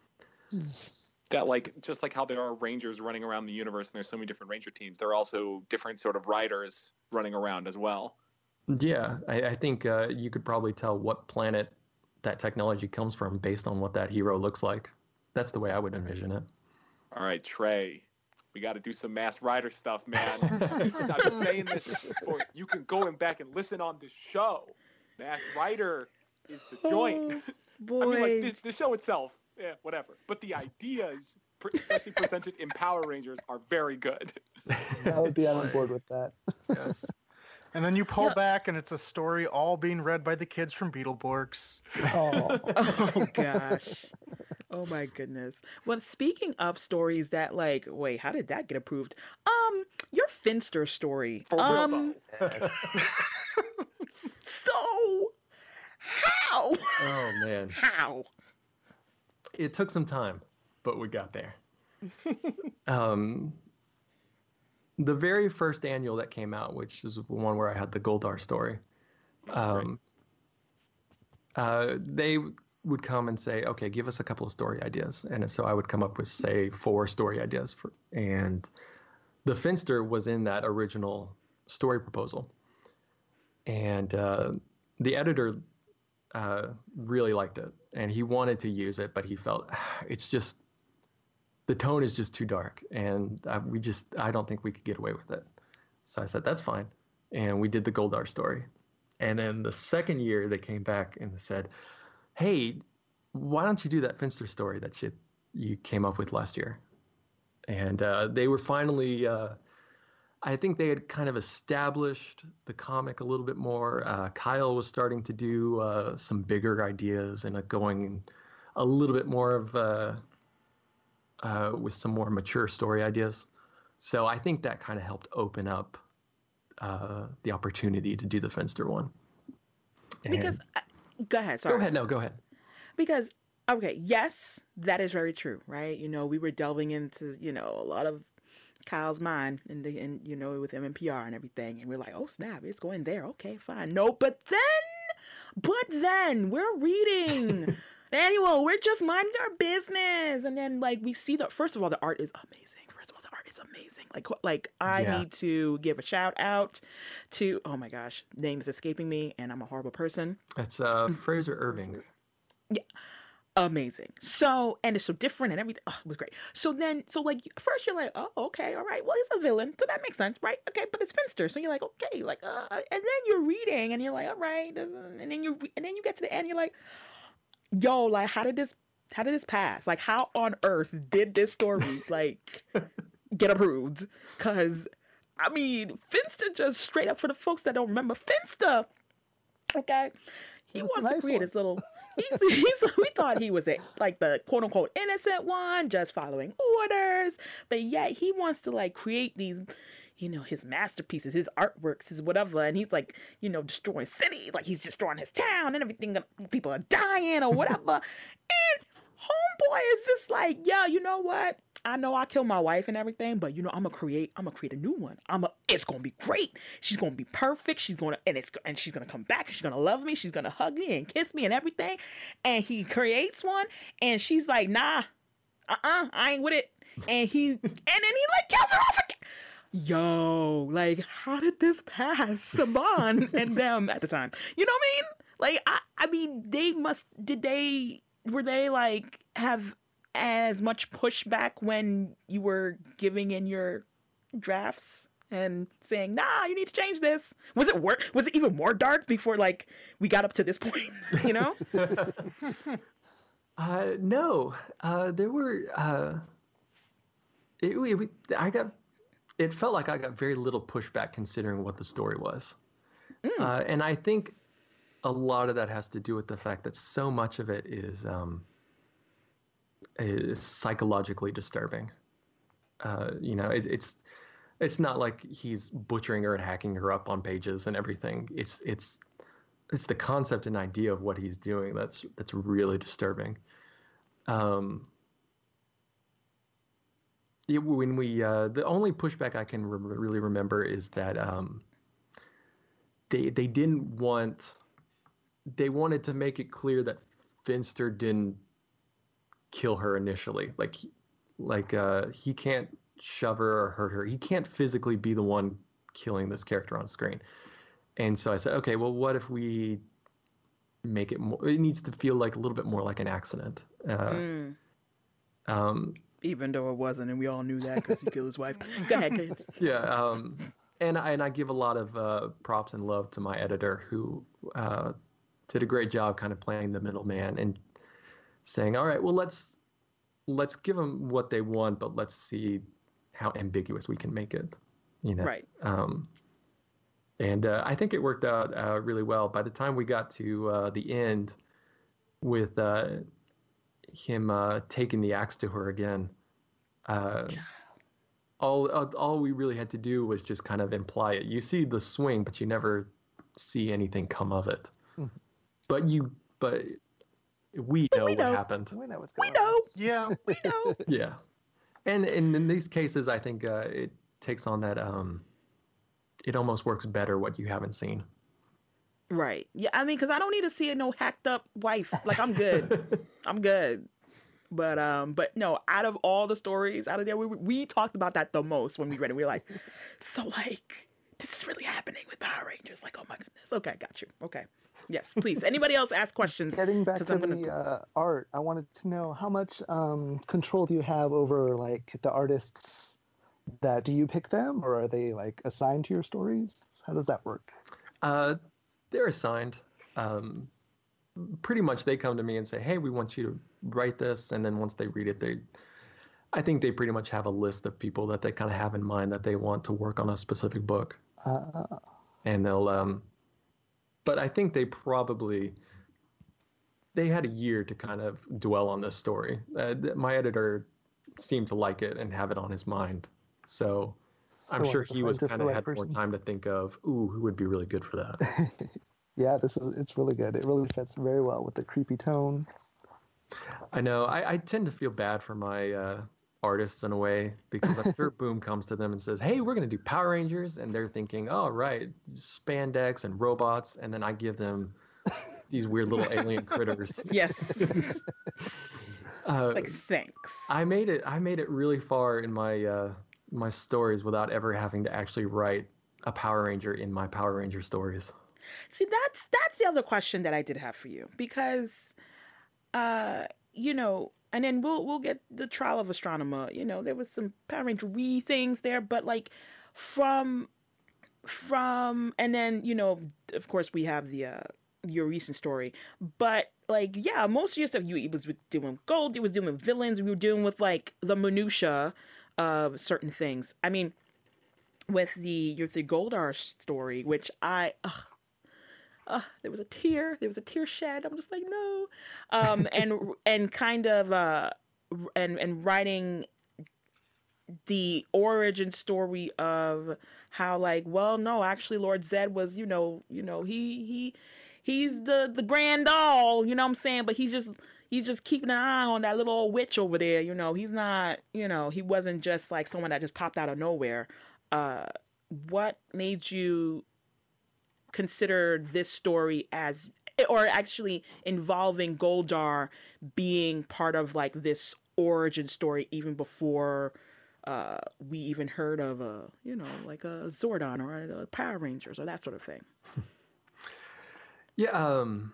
C: That like just like how there are Rangers running around the universe and there's so many different Ranger teams, there are also different sort of riders running around as well.
D: Yeah, I, I think uh, you could probably tell what planet that technology comes from based on what that hero looks like. That's the way I would envision it.
C: All right, Trey, we got to do some Masked Rider stuff, man. I've been saying this before. You can go and back and listen on the show. Masked Rider is the joint.
A: Oh, boy.
C: I mean, like the, the show itself, yeah, whatever. But the ideas, especially presented in Power Rangers, are very good.
E: I would be on board with that.
D: Yes.
B: And then you pull
A: Yeah.
B: back, and it's a story all being read by the kids from Beetleborgs.
E: Oh,
A: Oh gosh. Oh my goodness. Well, speaking of stories that like, wait, how did that get approved? Um, your Finster story.
C: For real,
A: um,
C: though.
A: so how?
D: Oh man,
A: How?
D: it took some time, but we got there. um, the very first annual that came out, which is the one where I had the Goldar story, um, uh, they would come and say, "Okay, give us a couple of story ideas," and so I would come up with, say, four story ideas for, and the Finster was in that original story proposal, and uh, the editor uh, really liked it, and he wanted to use it, but he felt it's just the tone is just too dark, and uh, we just I don't think we could get away with it. So I said that's fine, and we did the Goldar story, and then the second year they came back and said, "Hey, why don't you do that Finster story that you you came up with last year?" And uh, they were finally. Uh, I think they had kind of established the comic a little bit more. Uh, Kyle was starting to do uh, some bigger ideas and uh, going a little bit more of uh, uh, with some more mature story ideas. So I think that kind of helped open up uh, the opportunity to do the Finster one.
A: Because
D: And-
A: I, go ahead. Sorry.
D: go ahead. No, go ahead.
A: Because okay, yes, that is very true, right? You know, we were delving into you know a lot of Kyle's mind and the and you know with M and P R and everything, and we're like, oh snap, it's going there. Okay, fine. No, but then, but then we're reading the annual. We're just minding our business, and then like we see the first of all, the art is amazing. First of all, the art is amazing. Like like I
D: Yeah.
A: need to give a shout out to oh my gosh, name is escaping me, and I'm a horrible person.
D: It's uh, Fraser Irving.
A: Amazing. So, and it's so different and everything. Oh, it was great. So then, so like, first you're like, oh, okay, all right. Well, he's a villain. So that makes sense, right? Okay, but it's Finster. So you're like, okay, like, uh, and then you're reading and you're like, all right. this is- And then you, re- and then you get to the end, you're like, yo, like, how did this, how did this pass? Like, how on earth did this story, like, get approved? Cause, I mean, Finster just straight up for the folks that don't remember Finster. Okay. He
E: It was the
A: wants to
E: nice
A: create
E: one.
A: his little. He's, he's, we thought he was a, like the quote unquote innocent one, just following orders. But yet he wants to like create these, you know, his masterpieces, his artworks, his whatever. And he's like, you know, destroying cities, like he's destroying his town and everything. People are dying or whatever. And homeboy is just like, yeah, you know what? I know I killed my wife and everything, but you know, I'm gonna create, I'm gonna create a new one. I'm a, it's gonna be great. She's gonna be perfect. She's gonna, and it's, and she's gonna come back. She's gonna love me. She's gonna hug me and kiss me and everything. And he creates one, and she's like, nah, uh-uh, I ain't with it. And he, and then he like kills her off again. Yo, like, how did this pass Saban and them at the time? You know what I mean? Like, I, I mean, they must, did they, were they like, have as much pushback when you were giving in your drafts and saying, nah, you need to change this? Was it work? Was it even more dark before, like, we got up to this point, you know?
D: Uh, no, uh, there were. Uh, it, we, we, I got. It felt like I got very little pushback considering what the story was,
A: Mm.
D: uh, and I think a lot of that has to do with the fact that so much of it is um, is psychologically disturbing. Uh, you know, it, it's it's not like he's butchering her and hacking her up on pages and everything. It's it's it's the concept and idea of what he's doing that's that's really disturbing. Um, yeah, when we uh, the only pushback I can re- really remember is that um, they they didn't want they wanted to make it clear that Finster didn't kill her initially. Like he- like uh, he can't shove her or hurt her. He can't physically be the one killing this character on screen. And so I said, okay, well, what if we make it more? It needs to feel like a little bit more like an accident. Uh,
A: Mm.
D: um,
A: Even though it wasn't, and we all knew that because he killed his wife. Go ahead, go ahead.
D: Yeah, um, and I, and I give a lot of uh, props and love to my editor who uh, did a great job kind of playing the middleman and saying, all right, well, let's let's give them what they want, but let's see how ambiguous we can make it, you know?
A: Right.
D: Um, and uh, I think it worked out uh, really well. By the time we got to uh, the end with uh, him uh, taking the axe to her again, uh, all all we really had to do was just kind of imply it. You see the swing, but you never see anything come of it.
E: Mhm.
D: But you, but we
A: But
D: know
A: we
D: what
A: know.
D: happened.
E: We know what's
A: We
E: going on.
A: know.
B: Yeah.
A: We know.
D: Yeah, and, and in these cases, I think uh, it takes on that. Um, it almost works better what you haven't seen.
A: Right. Yeah. I mean, because I don't need to see a no hacked up wife. Like, I'm good. I'm good. But um, but no. Out of all the stories out of there, we we talked about that the most when we read it. We were like, so like, this is really happening with Power Rangers. Like, oh my goodness. Okay, got you. Okay. Yes, please. Anybody else ask questions?
E: Getting back
A: 'Cause
E: to
A: I'm gonna-
E: the uh, art, I wanted to know how much um, control do you have over like the artists that do you pick them or are they like assigned to your stories? How does that work?
D: Uh, they're assigned. Um, pretty much, they come to me and say, "Hey, we want you to write this," and then once they read it, they, I think they pretty much have a list of people that they kind of have in mind that they want to work on a specific book,
E: Uh,
D: and they'll. Um, but I think they probably they had a year to kind of dwell on this story. Uh, th- my editor seemed to like it and have it on his mind, so I'm
E: so
D: sure he was
E: just
D: kind
E: the
D: of
E: right
D: had more
E: person.
D: time to think of, ooh, who would be really good for that.
E: Yeah, this is it's really good. It really fits very well with the creepy tone.
D: I know. I, I tend to feel bad for my uh, artists in a way because I'm sure Boom comes to them and says, "Hey, we're going to do Power Rangers," and they're thinking, "Oh, right, spandex and robots," and then I give them these weird little alien critters.
A: Yes.
D: Uh,
A: Like, thanks.
D: I made it. I made it really far in my uh, my stories without ever having to actually write a Power Ranger in my Power Ranger stories.
A: See, that's that's the other question that I did have for you because, uh, you know, and then we'll we'll get the trial of Astronomer. You know, there was some Power Ranger wee things there, but like from from and then you know, of course, we have the uh, your recent story, but like yeah, most of your stuff you it was with doing gold, it was doing villains, we were dealing with like the minutia of certain things. I mean, with the your the Goldar story, which I. Ugh, uh, there was a tear. There was a tear shed. I'm just like, no. Um, and and kind of uh, and and writing the origin story of how like, well, no, actually, Lord Zed was, you know, you know, he he he's the the grand doll, you know what I'm saying? But he's just he's just keeping an eye on that little old witch over there. You know, he's not, you know, he wasn't just like someone that just popped out of nowhere. Uh, what made you consider this story as or actually involving Goldar being part of like this origin story even before uh, we even heard of a you know like a Zordon or a Power Rangers or that sort of thing.
D: Yeah. Um.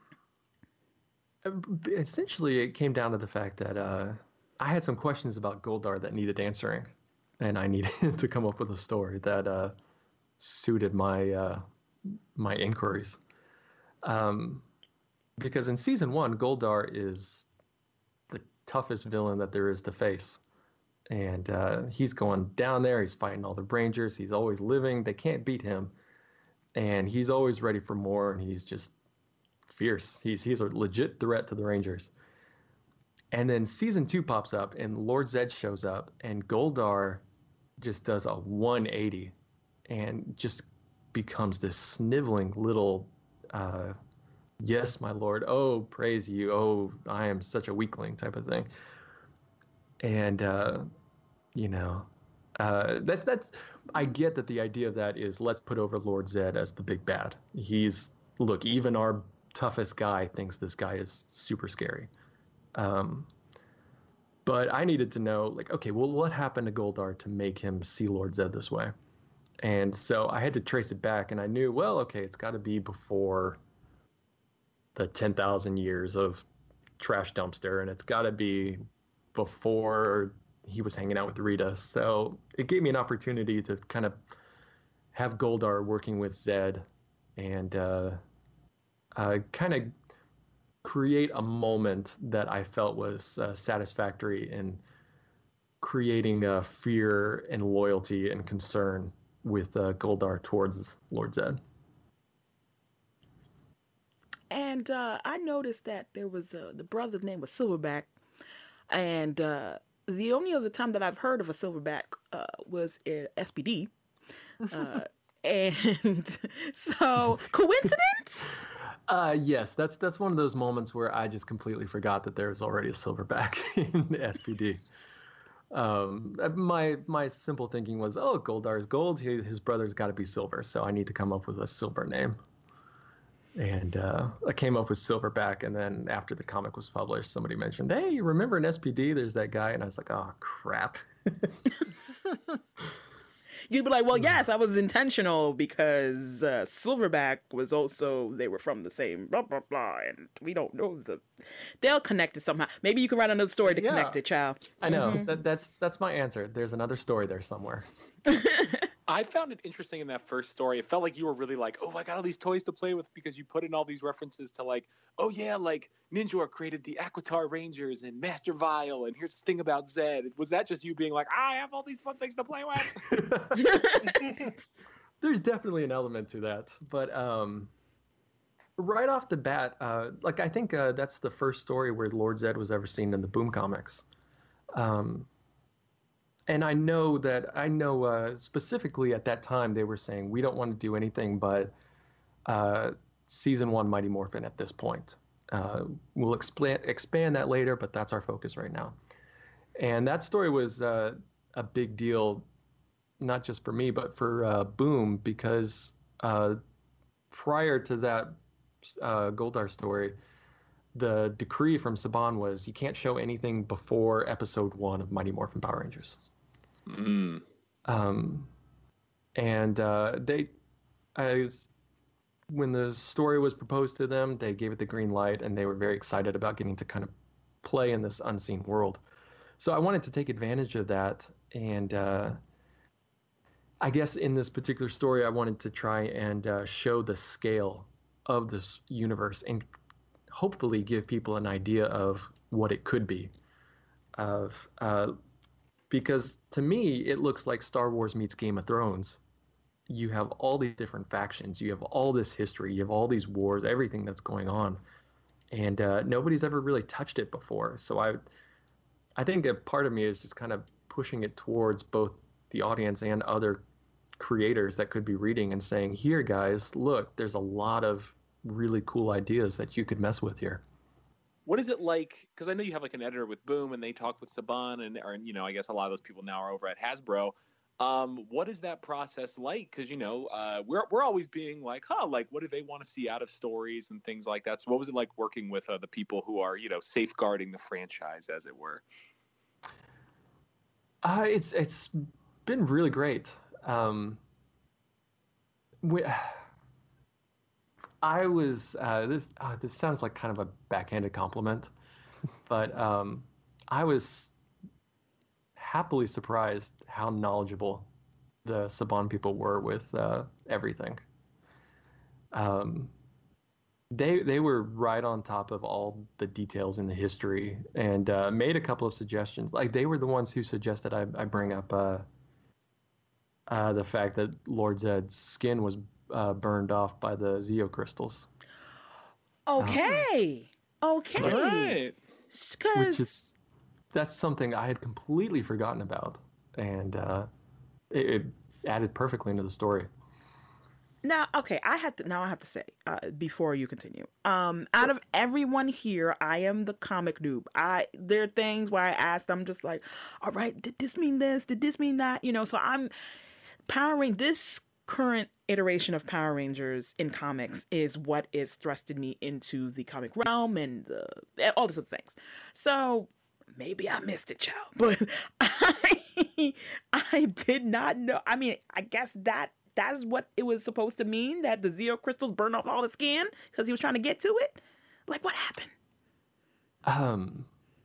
D: Essentially, it came down to the fact that uh, I had some questions about Goldar that needed answering, and I needed to come up with a story that uh, suited my uh, my inquiries. Um, because in season one, Goldar is the toughest villain that there is to face. And uh, he's going down there, he's fighting all the Rangers, he's always living, they can't beat him. And he's always ready for more, and he's just fierce. He's, he's a legit threat to the Rangers. And then season two pops up, and Lord Zed shows up, and Goldar just does a one eighty and just becomes this sniveling little uh, yes, my lord. Oh, praise you. Oh, I am such a weakling type of thing. And, uh, you know, uh, that that's, I get that the idea of that is let's put over Lord Zed as the big bad. He's, look, even our toughest guy thinks this guy is super scary. Um, but I needed to know, like, okay, well, what happened to Goldar to make him see Lord Zed this way? And so I had to trace it back, and I knew, well, okay, it's got to be before the ten thousand years of trash dumpster, and it's got to be before he was hanging out with Rita. So it gave me an opportunity to kind of have Goldar working with Zed and uh, uh, kind of create a moment that I felt was uh, satisfactory in creating uh, fear and loyalty and concern with uh, Goldar towards Lord Zed.
A: And uh, I noticed that there was uh, the brother's name was Silverback, and uh, the only other time that I've heard of a Silverback uh, was in S P D. Uh, and so, coincidence?
D: Uh, yes, that's that's one of those moments where I just completely forgot that there was already a Silverback in S P D. Um, my my simple thinking was, oh, Goldar is gold. His, his brother's got to be silver, so I need to come up with a silver name. And uh, I came up with Silverback, and then after the comic was published, somebody mentioned, hey, you remember in S P D, there's that guy? And I was like, oh, crap.
A: You'd be like, well, yes, that was intentional because uh, Silverback was also, they were from the same blah, blah, blah, and we don't know the, they'll connect it somehow. Maybe you can write another story to
B: Yeah.
A: connect it, child.
D: I know,
A: Mhm.
D: that, that's that's my answer. There's another story there somewhere.
C: I found it interesting in that first story. It felt like you were really like, oh, I got all these toys to play with because you put in all these references to like, oh yeah, like Ninjor created the Aquitar Rangers and Master Vile, and here's the thing about Zed. Was that just you being like, I have all these fun things to play with?
D: There's definitely an element to that, but um, right off the bat, uh, like I think uh, that's the first story where Lord Zed was ever seen in the Boom comics. Um, and I know that I know uh, specifically at that time they were saying we don't want to do anything but uh, season one Mighty Morphin at this point. Uh, we'll expand expand that later, but that's our focus right now. And that story was uh, a big deal, not just for me, but for uh, Boom, because uh, prior to that uh, Goldar story, the decree from Saban was you can't show anything before episode one of Mighty Morphin Power Rangers.
C: Mm.
D: Um, and uh, they, I, when the story was proposed to them, they gave it the green light, and they were very excited about getting to kind of play in this unseen world. So I wanted to take advantage of that, and uh, I guess in this particular story, I wanted to try and uh, show the scale of this universe and hopefully give people an idea of what it could be. Of uh, because to me, it looks like Star Wars meets Game of Thrones. You have all these different factions, you have all this history, you have all these wars, everything that's going on, and uh, nobody's ever really touched it before. So I, I think a part of me is just kind of pushing it towards both the audience and other creators that could be reading and saying, here guys, look, there's a lot of really cool ideas that you could mess with here.
C: What is it like? Because I know you have like an editor with Boom, and they talk with Saban, and or, you know, I guess a lot of those people now are over at Hasbro. Um, what is that process like? Because you know, uh, we're we're always being like, huh, like what do they want to see out of stories and things like that. So what was it like working with uh, the people who are, you know, safeguarding the franchise, as it were?
D: Uh, it's it's been really great. Um, we, I was uh, this uh, this sounds like kind of a backhanded compliment, but um, I was happily surprised how knowledgeable the Saban people were with uh, everything. Um, they they were right on top of all the details in the history and uh, made a couple of suggestions. Like they were the ones who suggested I, I bring up uh, uh, the fact that Lord Zed's skin was uh, burned off by the Zeo crystals.
A: Okay. Okay.
C: All right.
A: Because
D: Which is that's something I had completely forgotten about, and uh, it, it added perfectly into the story.
A: now, okay, I have to now I have to say uh, before you continue. Um, out of everyone here, I am the comic noob. I there are things where I asked, I'm just like, all right, did this mean this? Did this mean that? You know, so I'm powering this current iteration of Power Rangers in comics is what is thrusted me into the comic realm and the, all these other things. So maybe I missed it, child, but I I did not know. I mean, I guess that that's what it was supposed to mean, that the Zeo crystals burn off all the skin because he was trying to get to it. Like, what happened?
D: Um,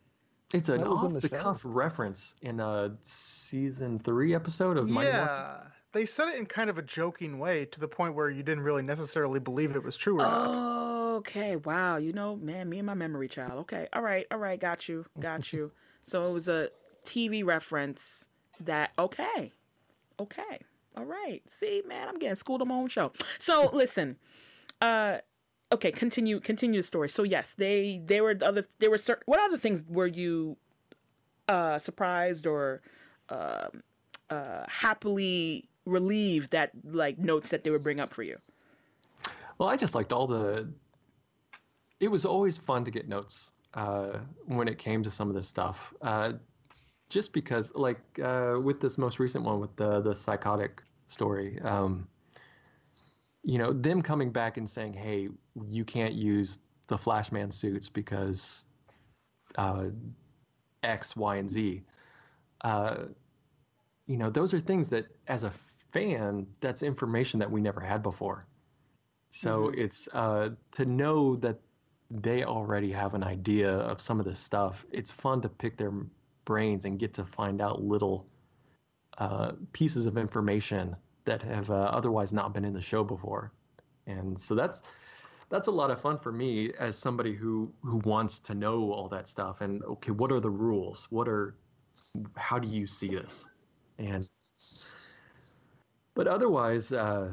D: It's an
E: That was in the
D: off-the-cuff
E: show.
D: reference in a season three episode of Mighty Morphin.
B: Yeah, they said it in kind of a joking way to the point where you didn't really necessarily believe it was true or not.
A: Okay, wow. You know, man, me and my memory child. Okay, all right, all right, got you, got you. So it was a T V reference that, okay, okay, all right. See, man, I'm getting schooled on my own show. So listen, uh, okay, continue, continue the story. So yes, they, they were the other, there were certain, what other things were you, uh, surprised or, um, uh, happily relieved that, like, notes that they would bring up for you?
D: Well, I just liked all the. It was always fun to get notes uh, when it came to some of this stuff. Uh, just because, like, uh, with this most recent one with the the psychotic story, um, you know, them coming back and saying, "Hey, you can't use the Flashman suits because uh, X, Y, and Z." Uh, you know, those are things that, as a fan, that's information that we never had before. So
A: Mhm.
D: it's uh, to know that they already have an idea of some of this stuff. It's fun to pick their brains and get to find out little uh, pieces of information that have uh, otherwise not been in the show before. And so that's that's a lot of fun for me as somebody who who wants to know all that stuff. And okay, what are the rules? What are how do you see this? And but otherwise, uh,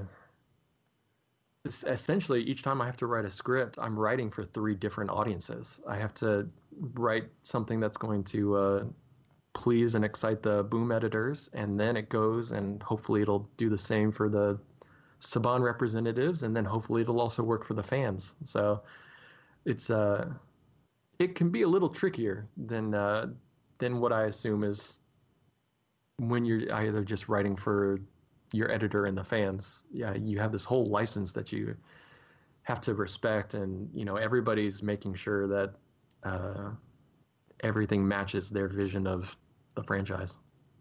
D: essentially each time I have to write a script, I'm writing for three different audiences. I have to write something that's going to uh, please and excite the boom editors, and then it goes and hopefully it'll do the same for the Saban representatives, and then hopefully it'll also work for the fans. So it's uh it can be a little trickier than uh than what I assume is when you're either just writing for your editor and the fans. Yeah, you have this whole license that you have to respect, and you know everybody's making sure that uh, everything matches their vision of the franchise.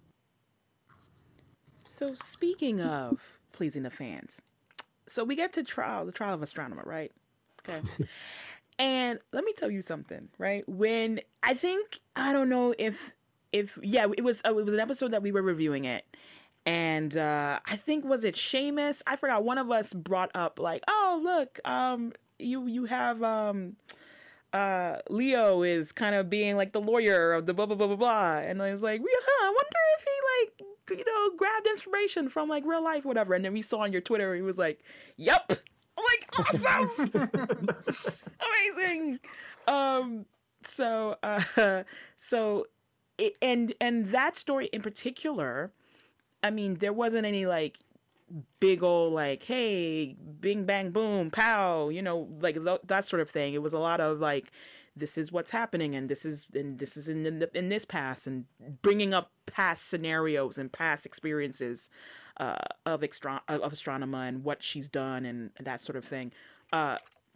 A: So speaking of pleasing the fans, so we get to trial, the trial of Astronomer, right? Okay. And let me tell you something, right? When I think I don't know if if yeah, it was uh, it was an episode that we were reviewing it, and uh I think was it Seamus? I forgot. One of us brought up like, oh look, um, you you have um uh Leo is kind of being like the lawyer of the blah blah blah blah blah, and I was like, "Yeah, huh, I wonder if he like you know grabbed inspiration from like real life, whatever." And then we saw on your Twitter, he was like, "Yep." I'm like, awesome, amazing. Um, so uh, so it, and and that story in particular, I mean, there wasn't any like big old like hey bing bang boom pow you know like th- that sort of thing. It was a lot of like this is what's happening and this is and this is in the, in this past and bringing up past scenarios and past experiences uh, of extra of Astronema and what she's done and that sort of thing. uh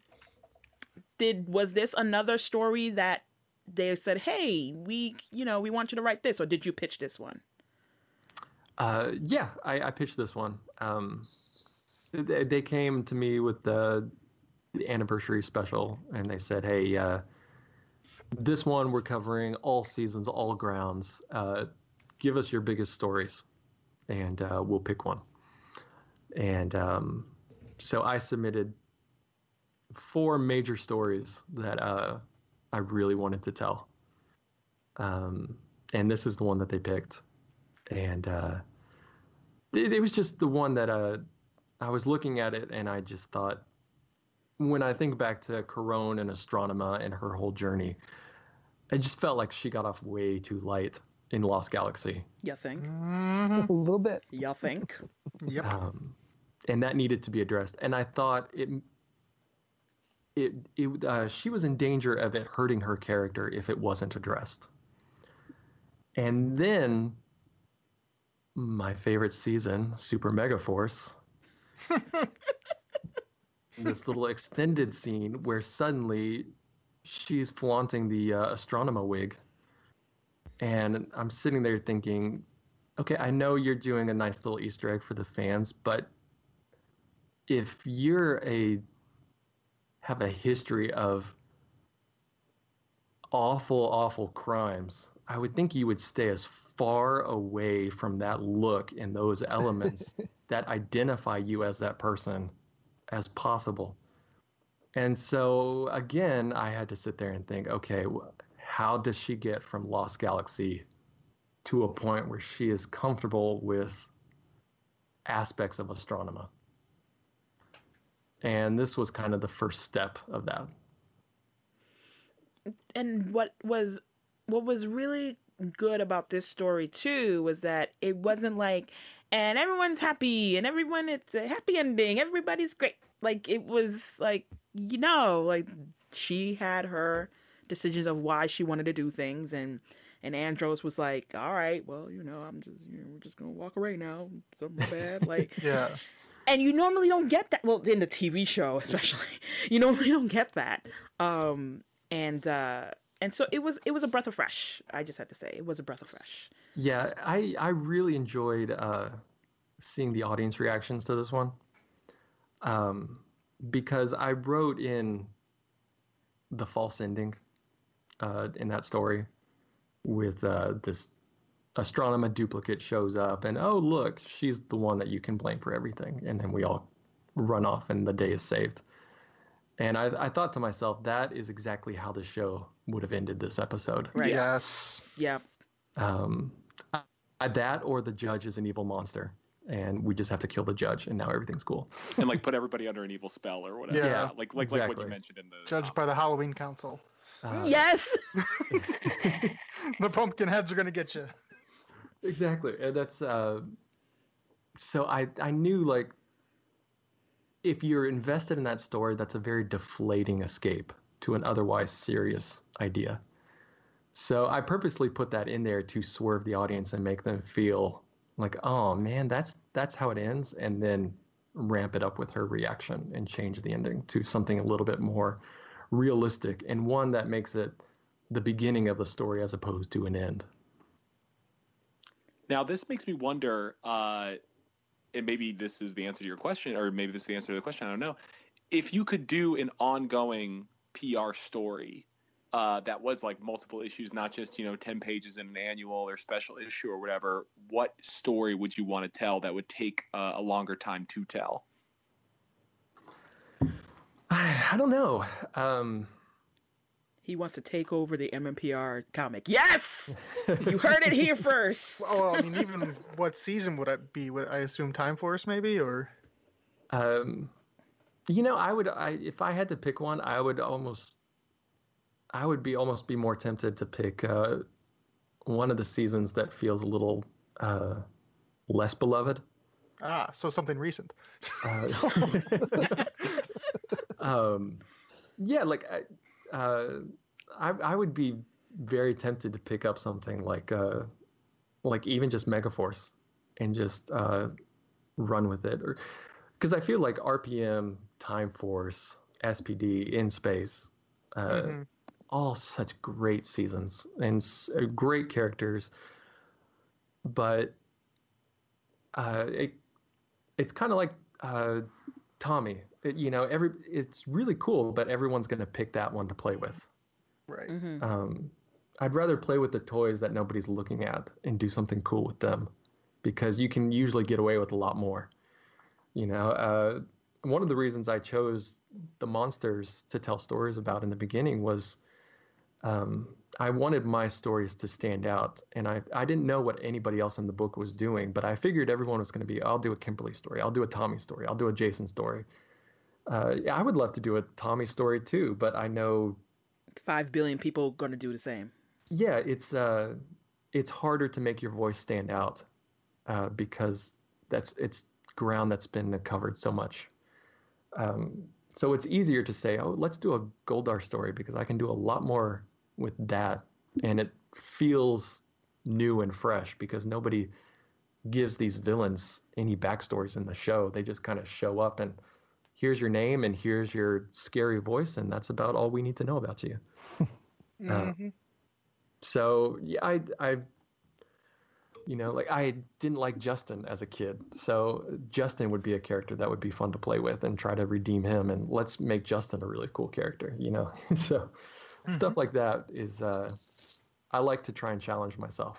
A: did was this another story that they said, hey, we you know we want you to write this, or did you pitch this one?
D: Uh, yeah, I, I pitched this one. Um, they, they came to me with the, the anniversary special, and they said, "Hey, uh, this one we're covering all seasons, all grounds. Uh, give us your biggest stories, and uh, we'll pick one." And um, so I submitted four major stories that uh, I really wanted to tell, um, and this is the one that they picked. And uh, it, it was just the one that uh, I was looking at it, and I just thought, when I think back to Corone and Astronema and her whole journey, I just felt like she got off way too light in Lost Galaxy.
A: You think?
B: Mhm.
E: A little bit.
A: You think?
B: Yep.
D: Um, and that needed to be addressed. And I thought it, it, it uh, she was in danger of it hurting her character if it wasn't addressed. And then my favorite season, Super Mega Force, this little extended scene where suddenly she's flaunting the uh, Astronema wig. And I'm sitting there thinking, okay, I know you're doing a nice little Easter egg for the fans, but if you're a have a history of awful, awful crimes, I would think you would stay as far away from that look and those elements that identify you as that person as possible. And so, again, I had to sit there and think, okay, how does she get from Lost Galaxy to a point where she is comfortable with aspects of Astronema? And this was kind of the first step of that.
A: And what was what was really good about this story too was that it wasn't like, and everyone's happy and everyone, it's a happy ending, everybody's great. Like, it was like, you know, like, she had her decisions of why she wanted to do things, and and Andros was like, all right, well, you know, I'm just, you know, we're just gonna walk away now, so my bad. Like,
B: Yeah.
A: and you normally don't get that. Well, in the T V show, especially, you normally don't get that. Um, and uh, and so it was it was a breath of fresh. I just had to say, it was a breath of fresh.
D: Yeah, I I really enjoyed uh, seeing the audience reactions to this one, um, because I wrote in the false ending uh, in that story with uh, this Astronema duplicate shows up, and oh look, she's the one that you can blame for everything, and then we all run off, and the day is saved. And I, I thought to myself, that is exactly how the show would have ended this episode.
A: Right.
B: Yes.
A: Yeah.
D: Um, I, that or the judge is an evil monster, and we just have to kill the judge, and now everything's cool.
C: And like put everybody under an evil spell or whatever.
B: Yeah.
C: Yeah, like like like what
D: Exactly.
C: you mentioned in the
B: Judged by the Halloween Council.
D: Uh,
A: Yes.
B: The pumpkin heads are gonna get you.
D: Exactly. And that's uh so I I knew, like, if you're invested in that story, that's a very deflating escape to an otherwise serious idea. So I purposely put that in there to swerve the audience and make them feel like, oh man, that's that's how it ends, and then ramp it up with her reaction and change the ending to something a little bit more realistic, and one that makes it the beginning of the story as opposed to an end.
C: Now, this makes me wonder, uh, and maybe this is the answer to your question, or maybe this is the answer to the question, I don't know. If you could do an ongoing P R story uh, that was like multiple issues, not just, you know, ten pages in an annual or special issue or whatever, what story would you want to tell that would take uh, a longer time to tell?
D: I, I don't know. Um,
A: He wants to take over the M M P R comic. Yes! You heard it here first.
B: Well, I mean, even what season would it be? Would I assume Time Force maybe, or?
D: Um, you know, I would, I if I had to pick one, I would almost, I would be almost be more tempted to pick uh, one of the seasons that feels a little uh, less beloved.
B: Ah, so something recent.
D: Uh, um, yeah, like I, uh, I, I would be very tempted to pick up something like, uh, like even just Megaforce, and just uh, run with it, or because I feel like R P M, Time Force, S P D, In Space, uh,
B: Mm-hmm.
D: all such great seasons and s- uh, great characters, but uh, it it's kind of like uh, Tommy. It, you know, every it's really cool, but everyone's going to pick that one to play with.
B: Right.
A: Mm-hmm.
D: Um, I'd rather play with the toys that nobody's looking at and do something cool with them, because you can usually get away with a lot more. You know, uh, one of the reasons I chose the monsters to tell stories about in the beginning was um, I wanted my stories to stand out, and I, I didn't know what anybody else in the book was doing, but I figured everyone was going to be, I'll do a Kimberly story, I'll do a Tommy story, I'll do a Jason story. Uh, yeah, I would love to do a Tommy story too, but I know,
A: Five billion people going to do the same.
D: yeah, it's uh, it's harder to make your voice stand out uh, because that's it's ground that's been covered so much. Um, so it's easier to say, oh, let's do a Goldar story, because I can do a lot more with that, and it feels new and fresh because nobody gives these villains any backstories in the show. They just kind of show up and here's your name and here's your scary voice, and that's about all we need to know about you.
B: Mm-hmm.
D: So yeah, I, I, you know, like I didn't like Justin as a kid, so Justin would be a character that would be fun to play with and try to redeem him, and let's make Justin a really cool character, you know. So stuff like that is uh, I like to try and challenge myself.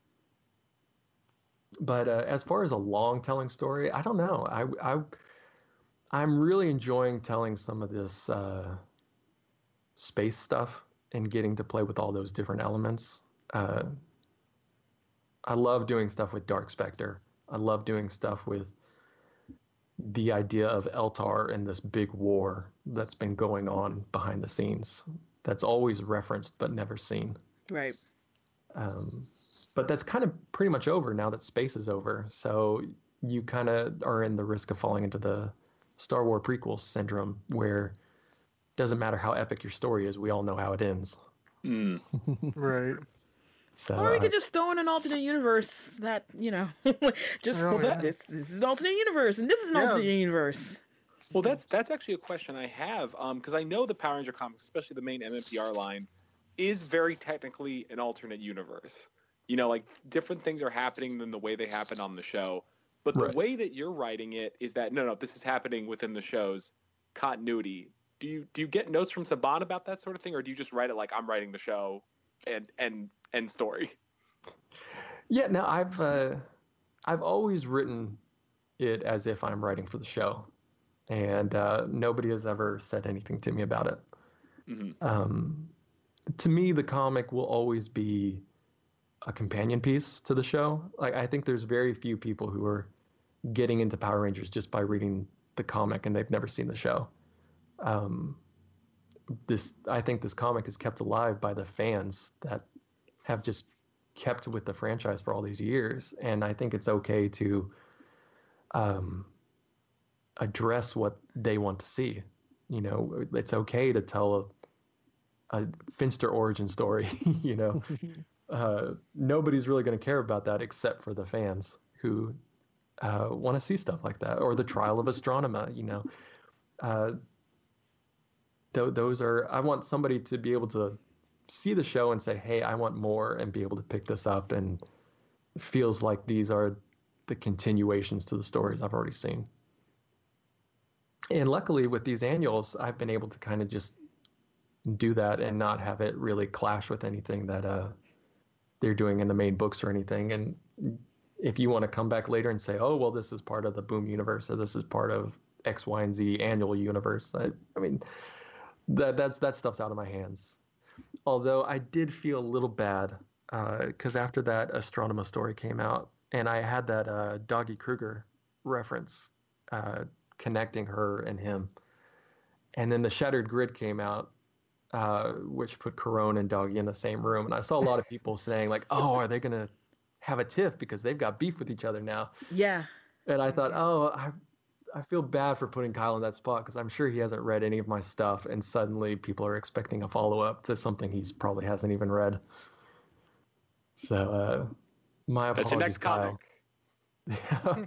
D: But uh, as far as a long telling story, I don't know. I, I I'm really enjoying telling some of this uh, space stuff and getting to play with all those different elements. Uh, I love doing stuff with Dark Spectre. I love doing stuff with the idea of Eltar and this big war that's been going on behind the scenes. That's always referenced but never seen.
A: Right.
D: Um, but that's kind of pretty much over now that space is over. So you kind of are in the risk of falling into the Star Wars prequel syndrome, where it doesn't matter how epic your story is, we all know how it ends.
C: Mm.
B: Right.
D: So,
A: Or we
D: uh,
A: could just throw in an alternate universe that, you know, just
B: Oh, yeah.
A: this, this is an alternate universe and this is an
B: Yeah.
A: alternate universe.
C: Well, that's that's actually a question I have, because I know the Power Ranger comics, especially the main M M P R line, is very technically an alternate universe. You know, like different things are happening than the way they happen on the show. But the
D: Right.
C: way that you're writing it is that no, no, this is happening within the show's continuity. Do you do you get notes from Saban about that sort of thing, or do you just write it like I'm writing the show and and end story?
D: yeah, no, I've uh, I've always written it as if I'm writing for the show, and uh, nobody has ever said anything to me about it.
C: hmm
D: Um, to me, the comic will always be a companion piece to the show. Like, I think there's very few people who are getting into Power Rangers just by reading the comic and they've never seen the show. Um, this, I think, this comic is kept alive by the fans that have just kept with the franchise for all these years, and I think it's okay to um, address what they want to see. You know, it's okay to tell a, a Finster origin story. You know, uh, nobody's really going to care about that except for the fans who uh, want to see stuff like that, or the Trial of Astronema. You know, uh, th- those are. I want somebody to be able to see the show and say, "Hey, I want more," and be able to pick this up, and it feels like these are the continuations to the stories I've already seen. And luckily, with these annuals, I've been able to kind of just do that and not have it really clash with anything that uh, they're doing in the main books or anything. And if you want to come back later and say, oh, well, this is part of the Boom universe, or this is part of X, Y, and Z annual universe, I, I mean, that that's that stuff's out of my hands. Although I did feel a little bad because uh, after that Astronema story came out, and I had that uh, Doggy Kruger reference uh, connecting her and him, and then the Shattered Grid came out, uh, which put Corone and Doggy in the same room, and I saw a lot of people saying like, "Oh, are they gonna have a tiff because they've got beef with each other now?"
A: Yeah.
D: And I thought, oh, I I feel bad for putting Kyle in that spot because I'm sure he hasn't read any of my stuff, and suddenly people are expecting a follow up to something he's probably hasn't even read. So, uh, my
C: That's
D: apologies,
C: your next
D: Kyle.
C: comic.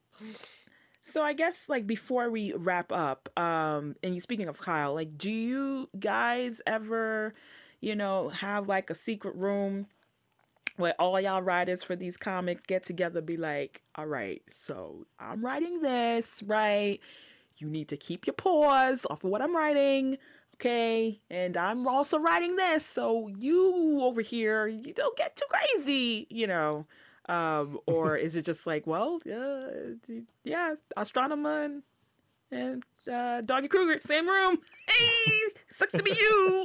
A: So I guess like before we wrap up, um, and you speaking of Kyle, like, do you guys ever, you know, have like a secret room where all y'all writers for these comics get together, be like, all right, so I'm writing this, right? You need to keep your paws off of what I'm writing, okay? And I'm also writing this, so you over here, you don't get too crazy, you know? Um, or is it just like, well, uh, yeah, Astronema and, and uh, Doggy Kruger, same room. Hey, sucks to be you.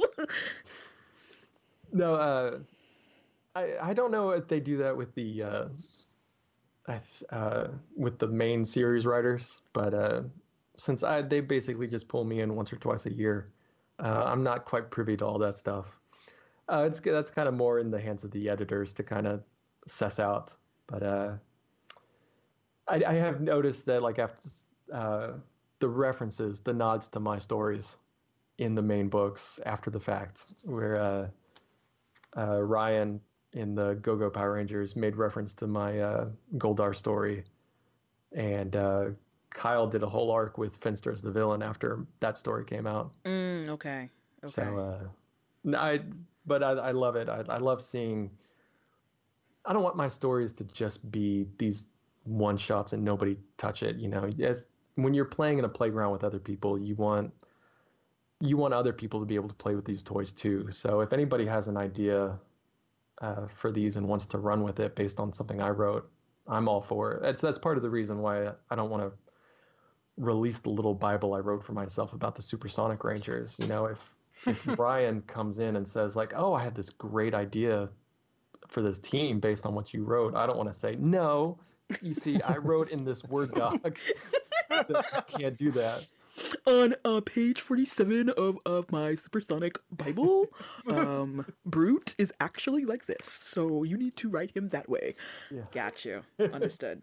D: No, uh, I I don't know if they do that with the uh, uh, with the main series writers, but uh, since I they basically just pull me in once or twice a year, uh, I'm not quite privy to all that stuff. Uh, it's that's kind of more in the hands of the editors to kind of suss out. But uh, I, I have noticed that like after uh, the references, the nods to my stories in the main books after the fact, where uh, uh, Ryan in the Go-Go Power Rangers made reference to my uh, Goldar story, and uh, Kyle did a whole arc with Finster as the villain after that story came out.
A: Mm, okay. Okay.
D: So, uh, no, I, but I, I love it. I, I love seeing. I don't want my stories to just be these one shots and nobody touch it. You know, as when you're playing in a playground with other people, you want you want other people to be able to play with these toys too. So if anybody has an idea uh, for these and wants to run with it based on something I wrote, I'm all for it. That's that's part of the reason why I don't want to release the little Bible I wrote for myself about the Supersonic Rangers. You know, if if Brian comes in and says like, "Oh, I had this great idea for this team based on what you wrote," I don't want to say, "No, you see, I wrote in this Word doc that I can't do that."
A: On uh, page forty-seven of, of my Supersonic Bible, um, Brute is actually like this, so you need to write him that way.
D: Yeah.
A: Got you. Understood.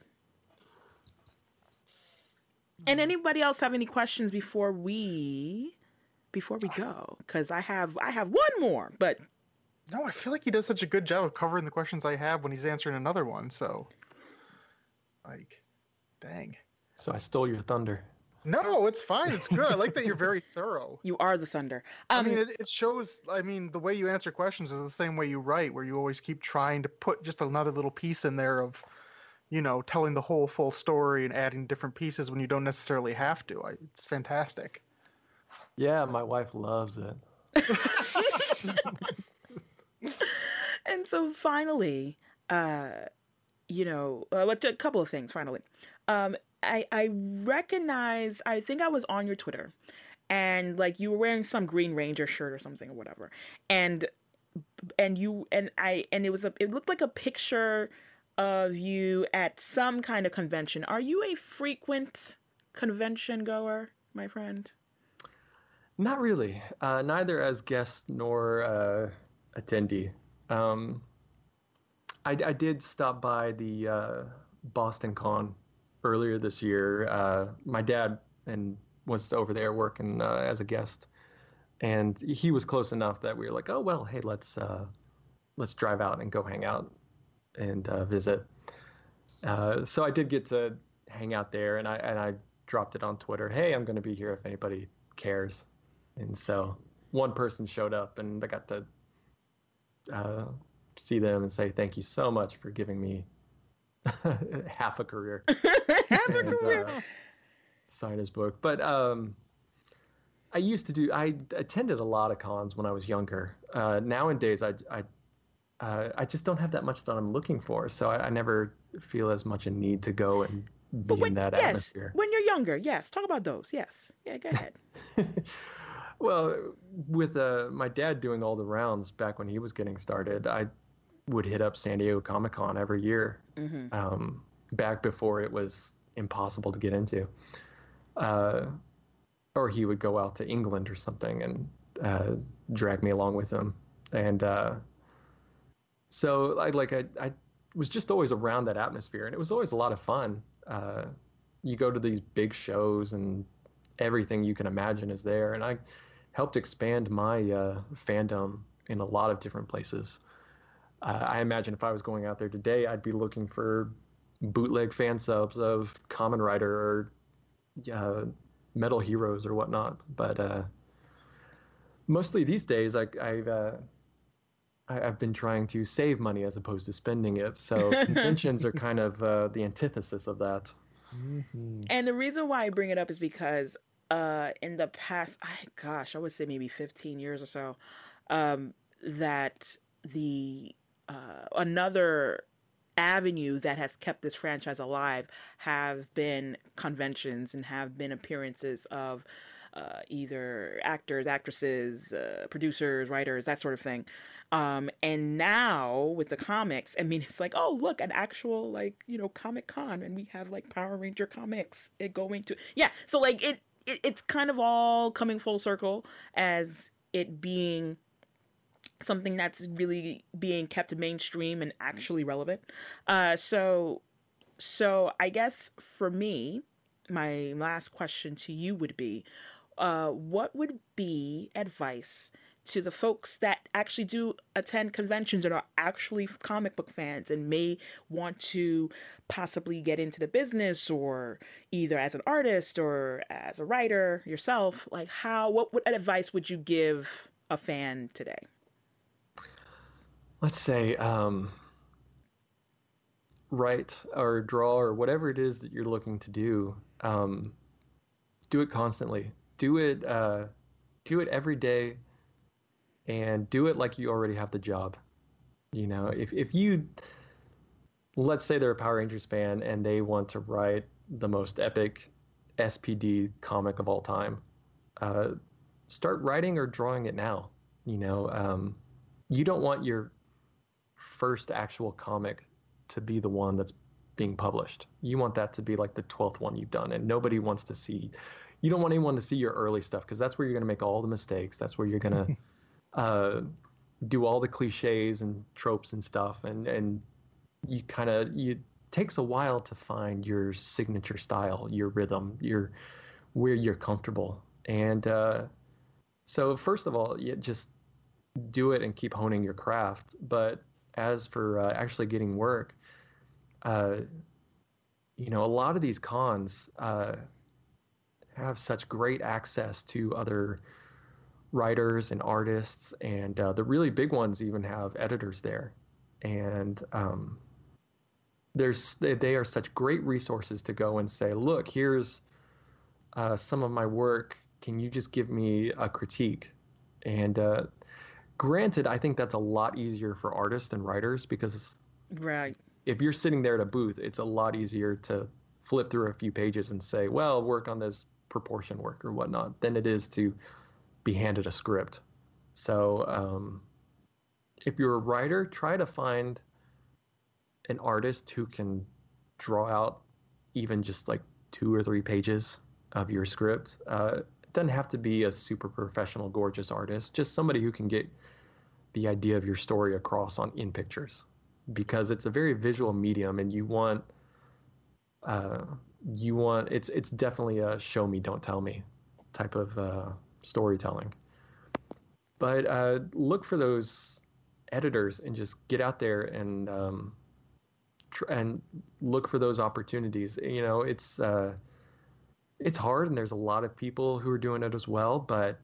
A: And anybody else have any questions before we before we go? Because I have I have one more, but
B: No, I feel like he does such a good job of covering the questions I have when he's answering another one. So, like, dang.
D: So I stole your thunder.
B: No, it's fine. It's good. I like that you're very thorough.
A: you are the thunder.
B: I
A: Um,
B: mean, it, it shows. I mean, the way you answer questions is the same way you write, where you always keep trying to put just another little piece in there of, you know, telling the whole full story and adding different pieces when you don't necessarily have to. I, it's fantastic.
D: Yeah, my wife loves it.
A: and so finally, uh, you know, uh, what- a couple of things. Finally, um, I I recognize. I think I was on your Twitter, and like you were wearing some Green Ranger shirt or something or whatever, and and you and I and it was a it looked like a picture of you at some kind of convention. Are you a frequent convention goer, my friend?
D: Not really. Uh, neither as guest nor uh, attendee. Um, I, I did stop by the uh, Boston Con earlier this year. Uh, my dad and was over there working uh, as a guest, and he was close enough that we were like, oh well, hey, let's uh, let's drive out and go hang out and uh, visit. Uh, so I did get to hang out there, and I and I dropped it on Twitter. Hey, I'm going to be here if anybody cares. And so one person showed up, and I got to uh, see them and say thank you so much for giving me half a career.
A: Have a
D: and,
A: career.
D: Uh, sign his book. But um, I used to do. I attended a lot of cons when I was younger. Uh, nowadays, I I uh, I just don't have that much that I'm looking for, so I, I never feel as much a need to go and be
A: But when,
D: in that
A: yes,
D: atmosphere.
A: when you're younger, yes. Talk about those. Yes. Yeah, go ahead.
D: Well, with uh, my dad doing all the rounds back when he was getting started, I would hit up San Diego Comic-Con every year,
A: Mm-hmm.
D: um, back before it was impossible to get into. Uh, or he would go out to England or something and uh, drag me along with him. And uh, so I like I, I was just always around that atmosphere, and it was always a lot of fun. Uh, you go to these big shows, and everything you can imagine is there, and I helped expand my uh, fandom in a lot of different places. Uh, I imagine if I was going out there today, I'd be looking for bootleg fan subs of Kamen Rider or uh, Metal Heroes or whatnot. But uh, mostly these days, I, I've uh, I, I've been trying to save money as opposed to spending it. So conventions are kind of uh, the antithesis of that.
E: Mhm.
A: And the reason why I bring it up is because uh, in the past, I, gosh, I would say maybe fifteen years or so, um, that the uh, another avenue that has kept this franchise alive have been conventions and have been appearances of uh, either actors, actresses, uh, producers, writers, that sort of thing. Um, and now with the comics, I mean, it's like, oh, look, an actual like, you know, Comic Con, and we have like Power Ranger comics it going to, yeah. So like it, it, it's kind of all coming full circle as it being something that's really being kept mainstream and actually relevant. Uh, so, so I guess for me, my last question to you would be, uh, what would be advice to the folks that actually do attend conventions and are actually comic book fans and may want to possibly get into the business or either as an artist or as a writer yourself? Like, how, what, what advice would you give a fan today?
D: Let's say um, write or draw or whatever it is that you're looking to do. Um, do it constantly. Do it. Uh, do it every day, and do it like you already have the job. You know, if if you, let's say they're a Power Rangers fan and they want to write the most epic S P D comic of all time, uh, start writing or drawing it now. You know, um, you don't want your first actual comic to be the one that's being published. You want that to be like the twelfth one you've done, and nobody wants to see, you don't want anyone to see your early stuff, because that's where you're going to make all the mistakes. That's where you're going to uh, do all the cliches and tropes and stuff, and and you kind of, it takes a while to find your signature style, your rhythm, your where you're comfortable. And uh, so first of all, you just do it and keep honing your craft. But as for uh, actually getting work, uh, you know, a lot of these cons uh, have such great access to other writers and artists, and uh, the really big ones even have editors there. And um, there's they, they are such great resources to go and say, look, here's uh, some of my work. Can you just give me a critique? And uh, granted, I think that's a lot easier for artists and writers, because
A: Right.
D: if you're sitting there at a booth, it's a lot easier to flip through a few pages and say, well, work on this proportion work or whatnot, than it is to be handed a script. So um, if you're a writer, try to find an artist who can draw out even just like two or three pages of your script. Uh, it doesn't have to be a super professional, gorgeous artist, just somebody who can get the idea of your story across on in pictures, because it's a very visual medium, and you want uh, you want it's it's definitely a show me, don't tell me type of uh, storytelling. But uh, look for those editors and just get out there and um, tr- and look for those opportunities. You know, it's uh, it's hard, and there's a lot of people who are doing it as well, but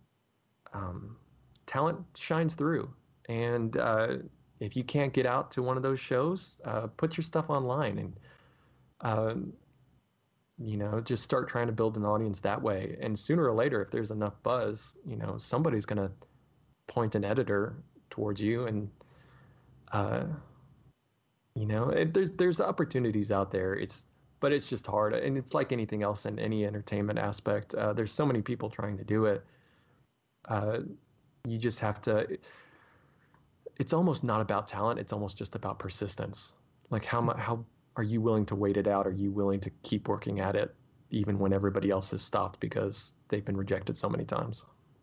D: um, talent shines through. And uh, if you can't get out to one of those shows, uh, put your stuff online, and um, you know, just start trying to build an audience that way. And sooner or later, if there's enough buzz, you know, somebody's going to point an editor towards you, and uh, you know, it, there's there's opportunities out there. It's but it's just hard, and it's like anything else in any entertainment aspect. Uh, there's so many people trying to do it. Uh, you just have to. It, it's almost not about talent. It's almost just about persistence. Like how much how are you willing to wait it out? Are you willing to keep working at it even when everybody else has stopped because they've been rejected so many times?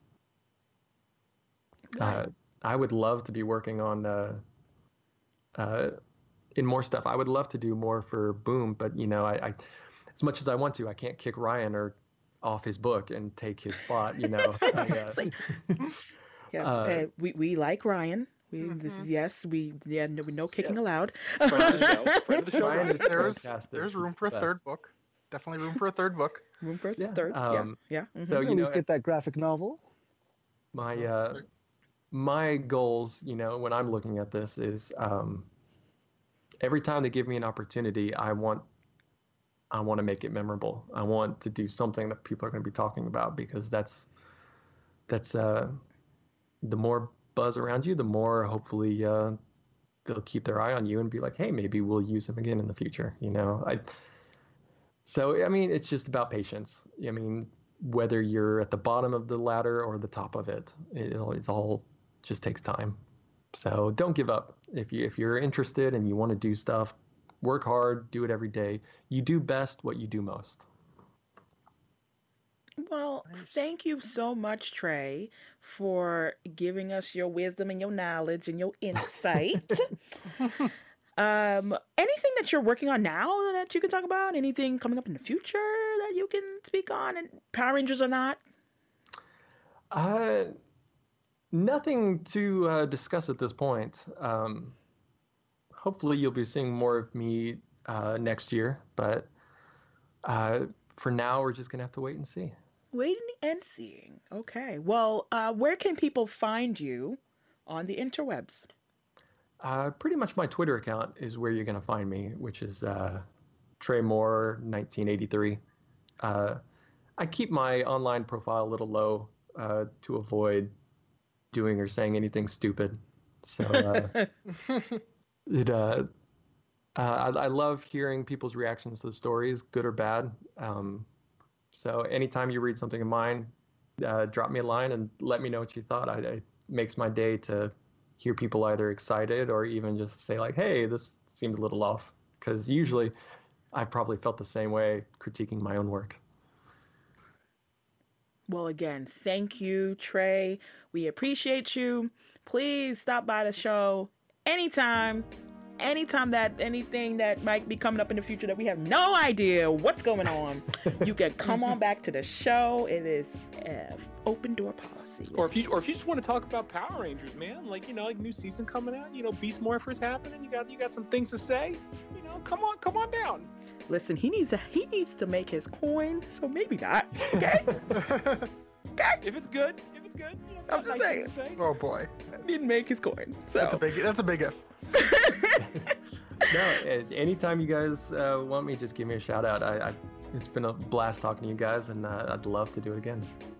A: Right.
D: Uh, I would love to be working on uh, uh, in more stuff. I would love to do more for Boom, but you know, I, I as much as I want to, I can't kick Ryan or off his book and take his spot. You know, I, uh,
A: It's like, yes,
D: uh,
A: uh, we we like Ryan. We this is
B: Mhm.
A: yes, we yeah, no, no kicking
D: Yes.
A: allowed.
C: Friend of the show. Friend of the show.
D: Ryan
C: Ryan.
D: is
B: There's
D: fantastic.
B: there's room
D: He's
B: for a
D: the
B: third
D: best.
B: book. Definitely room for a third book.
A: Room for a
D: Yeah,
A: third.
D: um,
A: yeah, yeah.
D: so
A: mhm.
E: At
D: you
E: least
D: know,
E: get that graphic novel.
D: my
B: Oh,
D: uh,
B: there-
D: my goals, you know, when I'm looking at this is um, every time they give me an opportunity, I want I want to make it memorable. I want to do something that people are going to be talking about, because that's that's uh, the more buzz around you, the more hopefully uh, they'll keep their eye on you and be like, hey, maybe we'll use him again in the future. You know, I. So I mean, it's just about patience. I mean, whether you're at the bottom of the ladder or the top of it, it'll it's all just takes time. So don't give up. If you if you're interested and you want to do stuff, work hard, do it every day. You do best what you do most.
A: Well,
B: Nice.
A: thank you so much, Trey, for giving us your wisdom and your knowledge and your insight. um, anything that you're working on now that you can talk about? Anything coming up in the future that you can speak on? And Power Rangers or not?
D: Uh, nothing to uh, discuss at this point. Um, hopefully, you'll be seeing more of me uh, next year, but uh, for now, we're just gonna have to wait and see.
A: Waiting and seeing. Okay. Well, uh, where can people find you on the interwebs?
D: Uh, pretty much my Twitter account is where you're gonna find me, which is uh, Trey Moore nineteen eighty-three. Uh, I keep my online profile a little low uh, to avoid doing or saying anything stupid. So uh, it uh, uh, I, I love hearing people's reactions to the stories, good or bad. Um, so anytime you read something of mine, uh, drop me a line and let me know what you thought. I, it makes my day to hear people either excited or even just say like, hey, this seemed a little off. Because usually I probably felt the same way critiquing my own work.
A: Well, again, thank you, Trey. We appreciate you. Please stop by the show anytime. Anytime that anything that might be coming up in the future that we have no idea what's going on, you can come on back to the show. It is uh, open door policy.
C: Or if you or if you just want to talk about Power Rangers, man, like you know, like new season coming out, you know, Beast Morphers happening. You got you got some things to say. You know, come on, come on down.
A: Listen, he needs to he needs to make his coin, so maybe not. Okay. Okay.
C: If it's good, if it's good, you know,
A: I'm just
C: nice things
A: saying.
C: to say.
B: Oh boy,
A: He didn't make his coin. So
B: that's a big that's a big if.
D: No, anytime you guys uh, want me, just give me a shout out. I, I, it's been a blast talking to you guys, and uh, I'd love to do it again.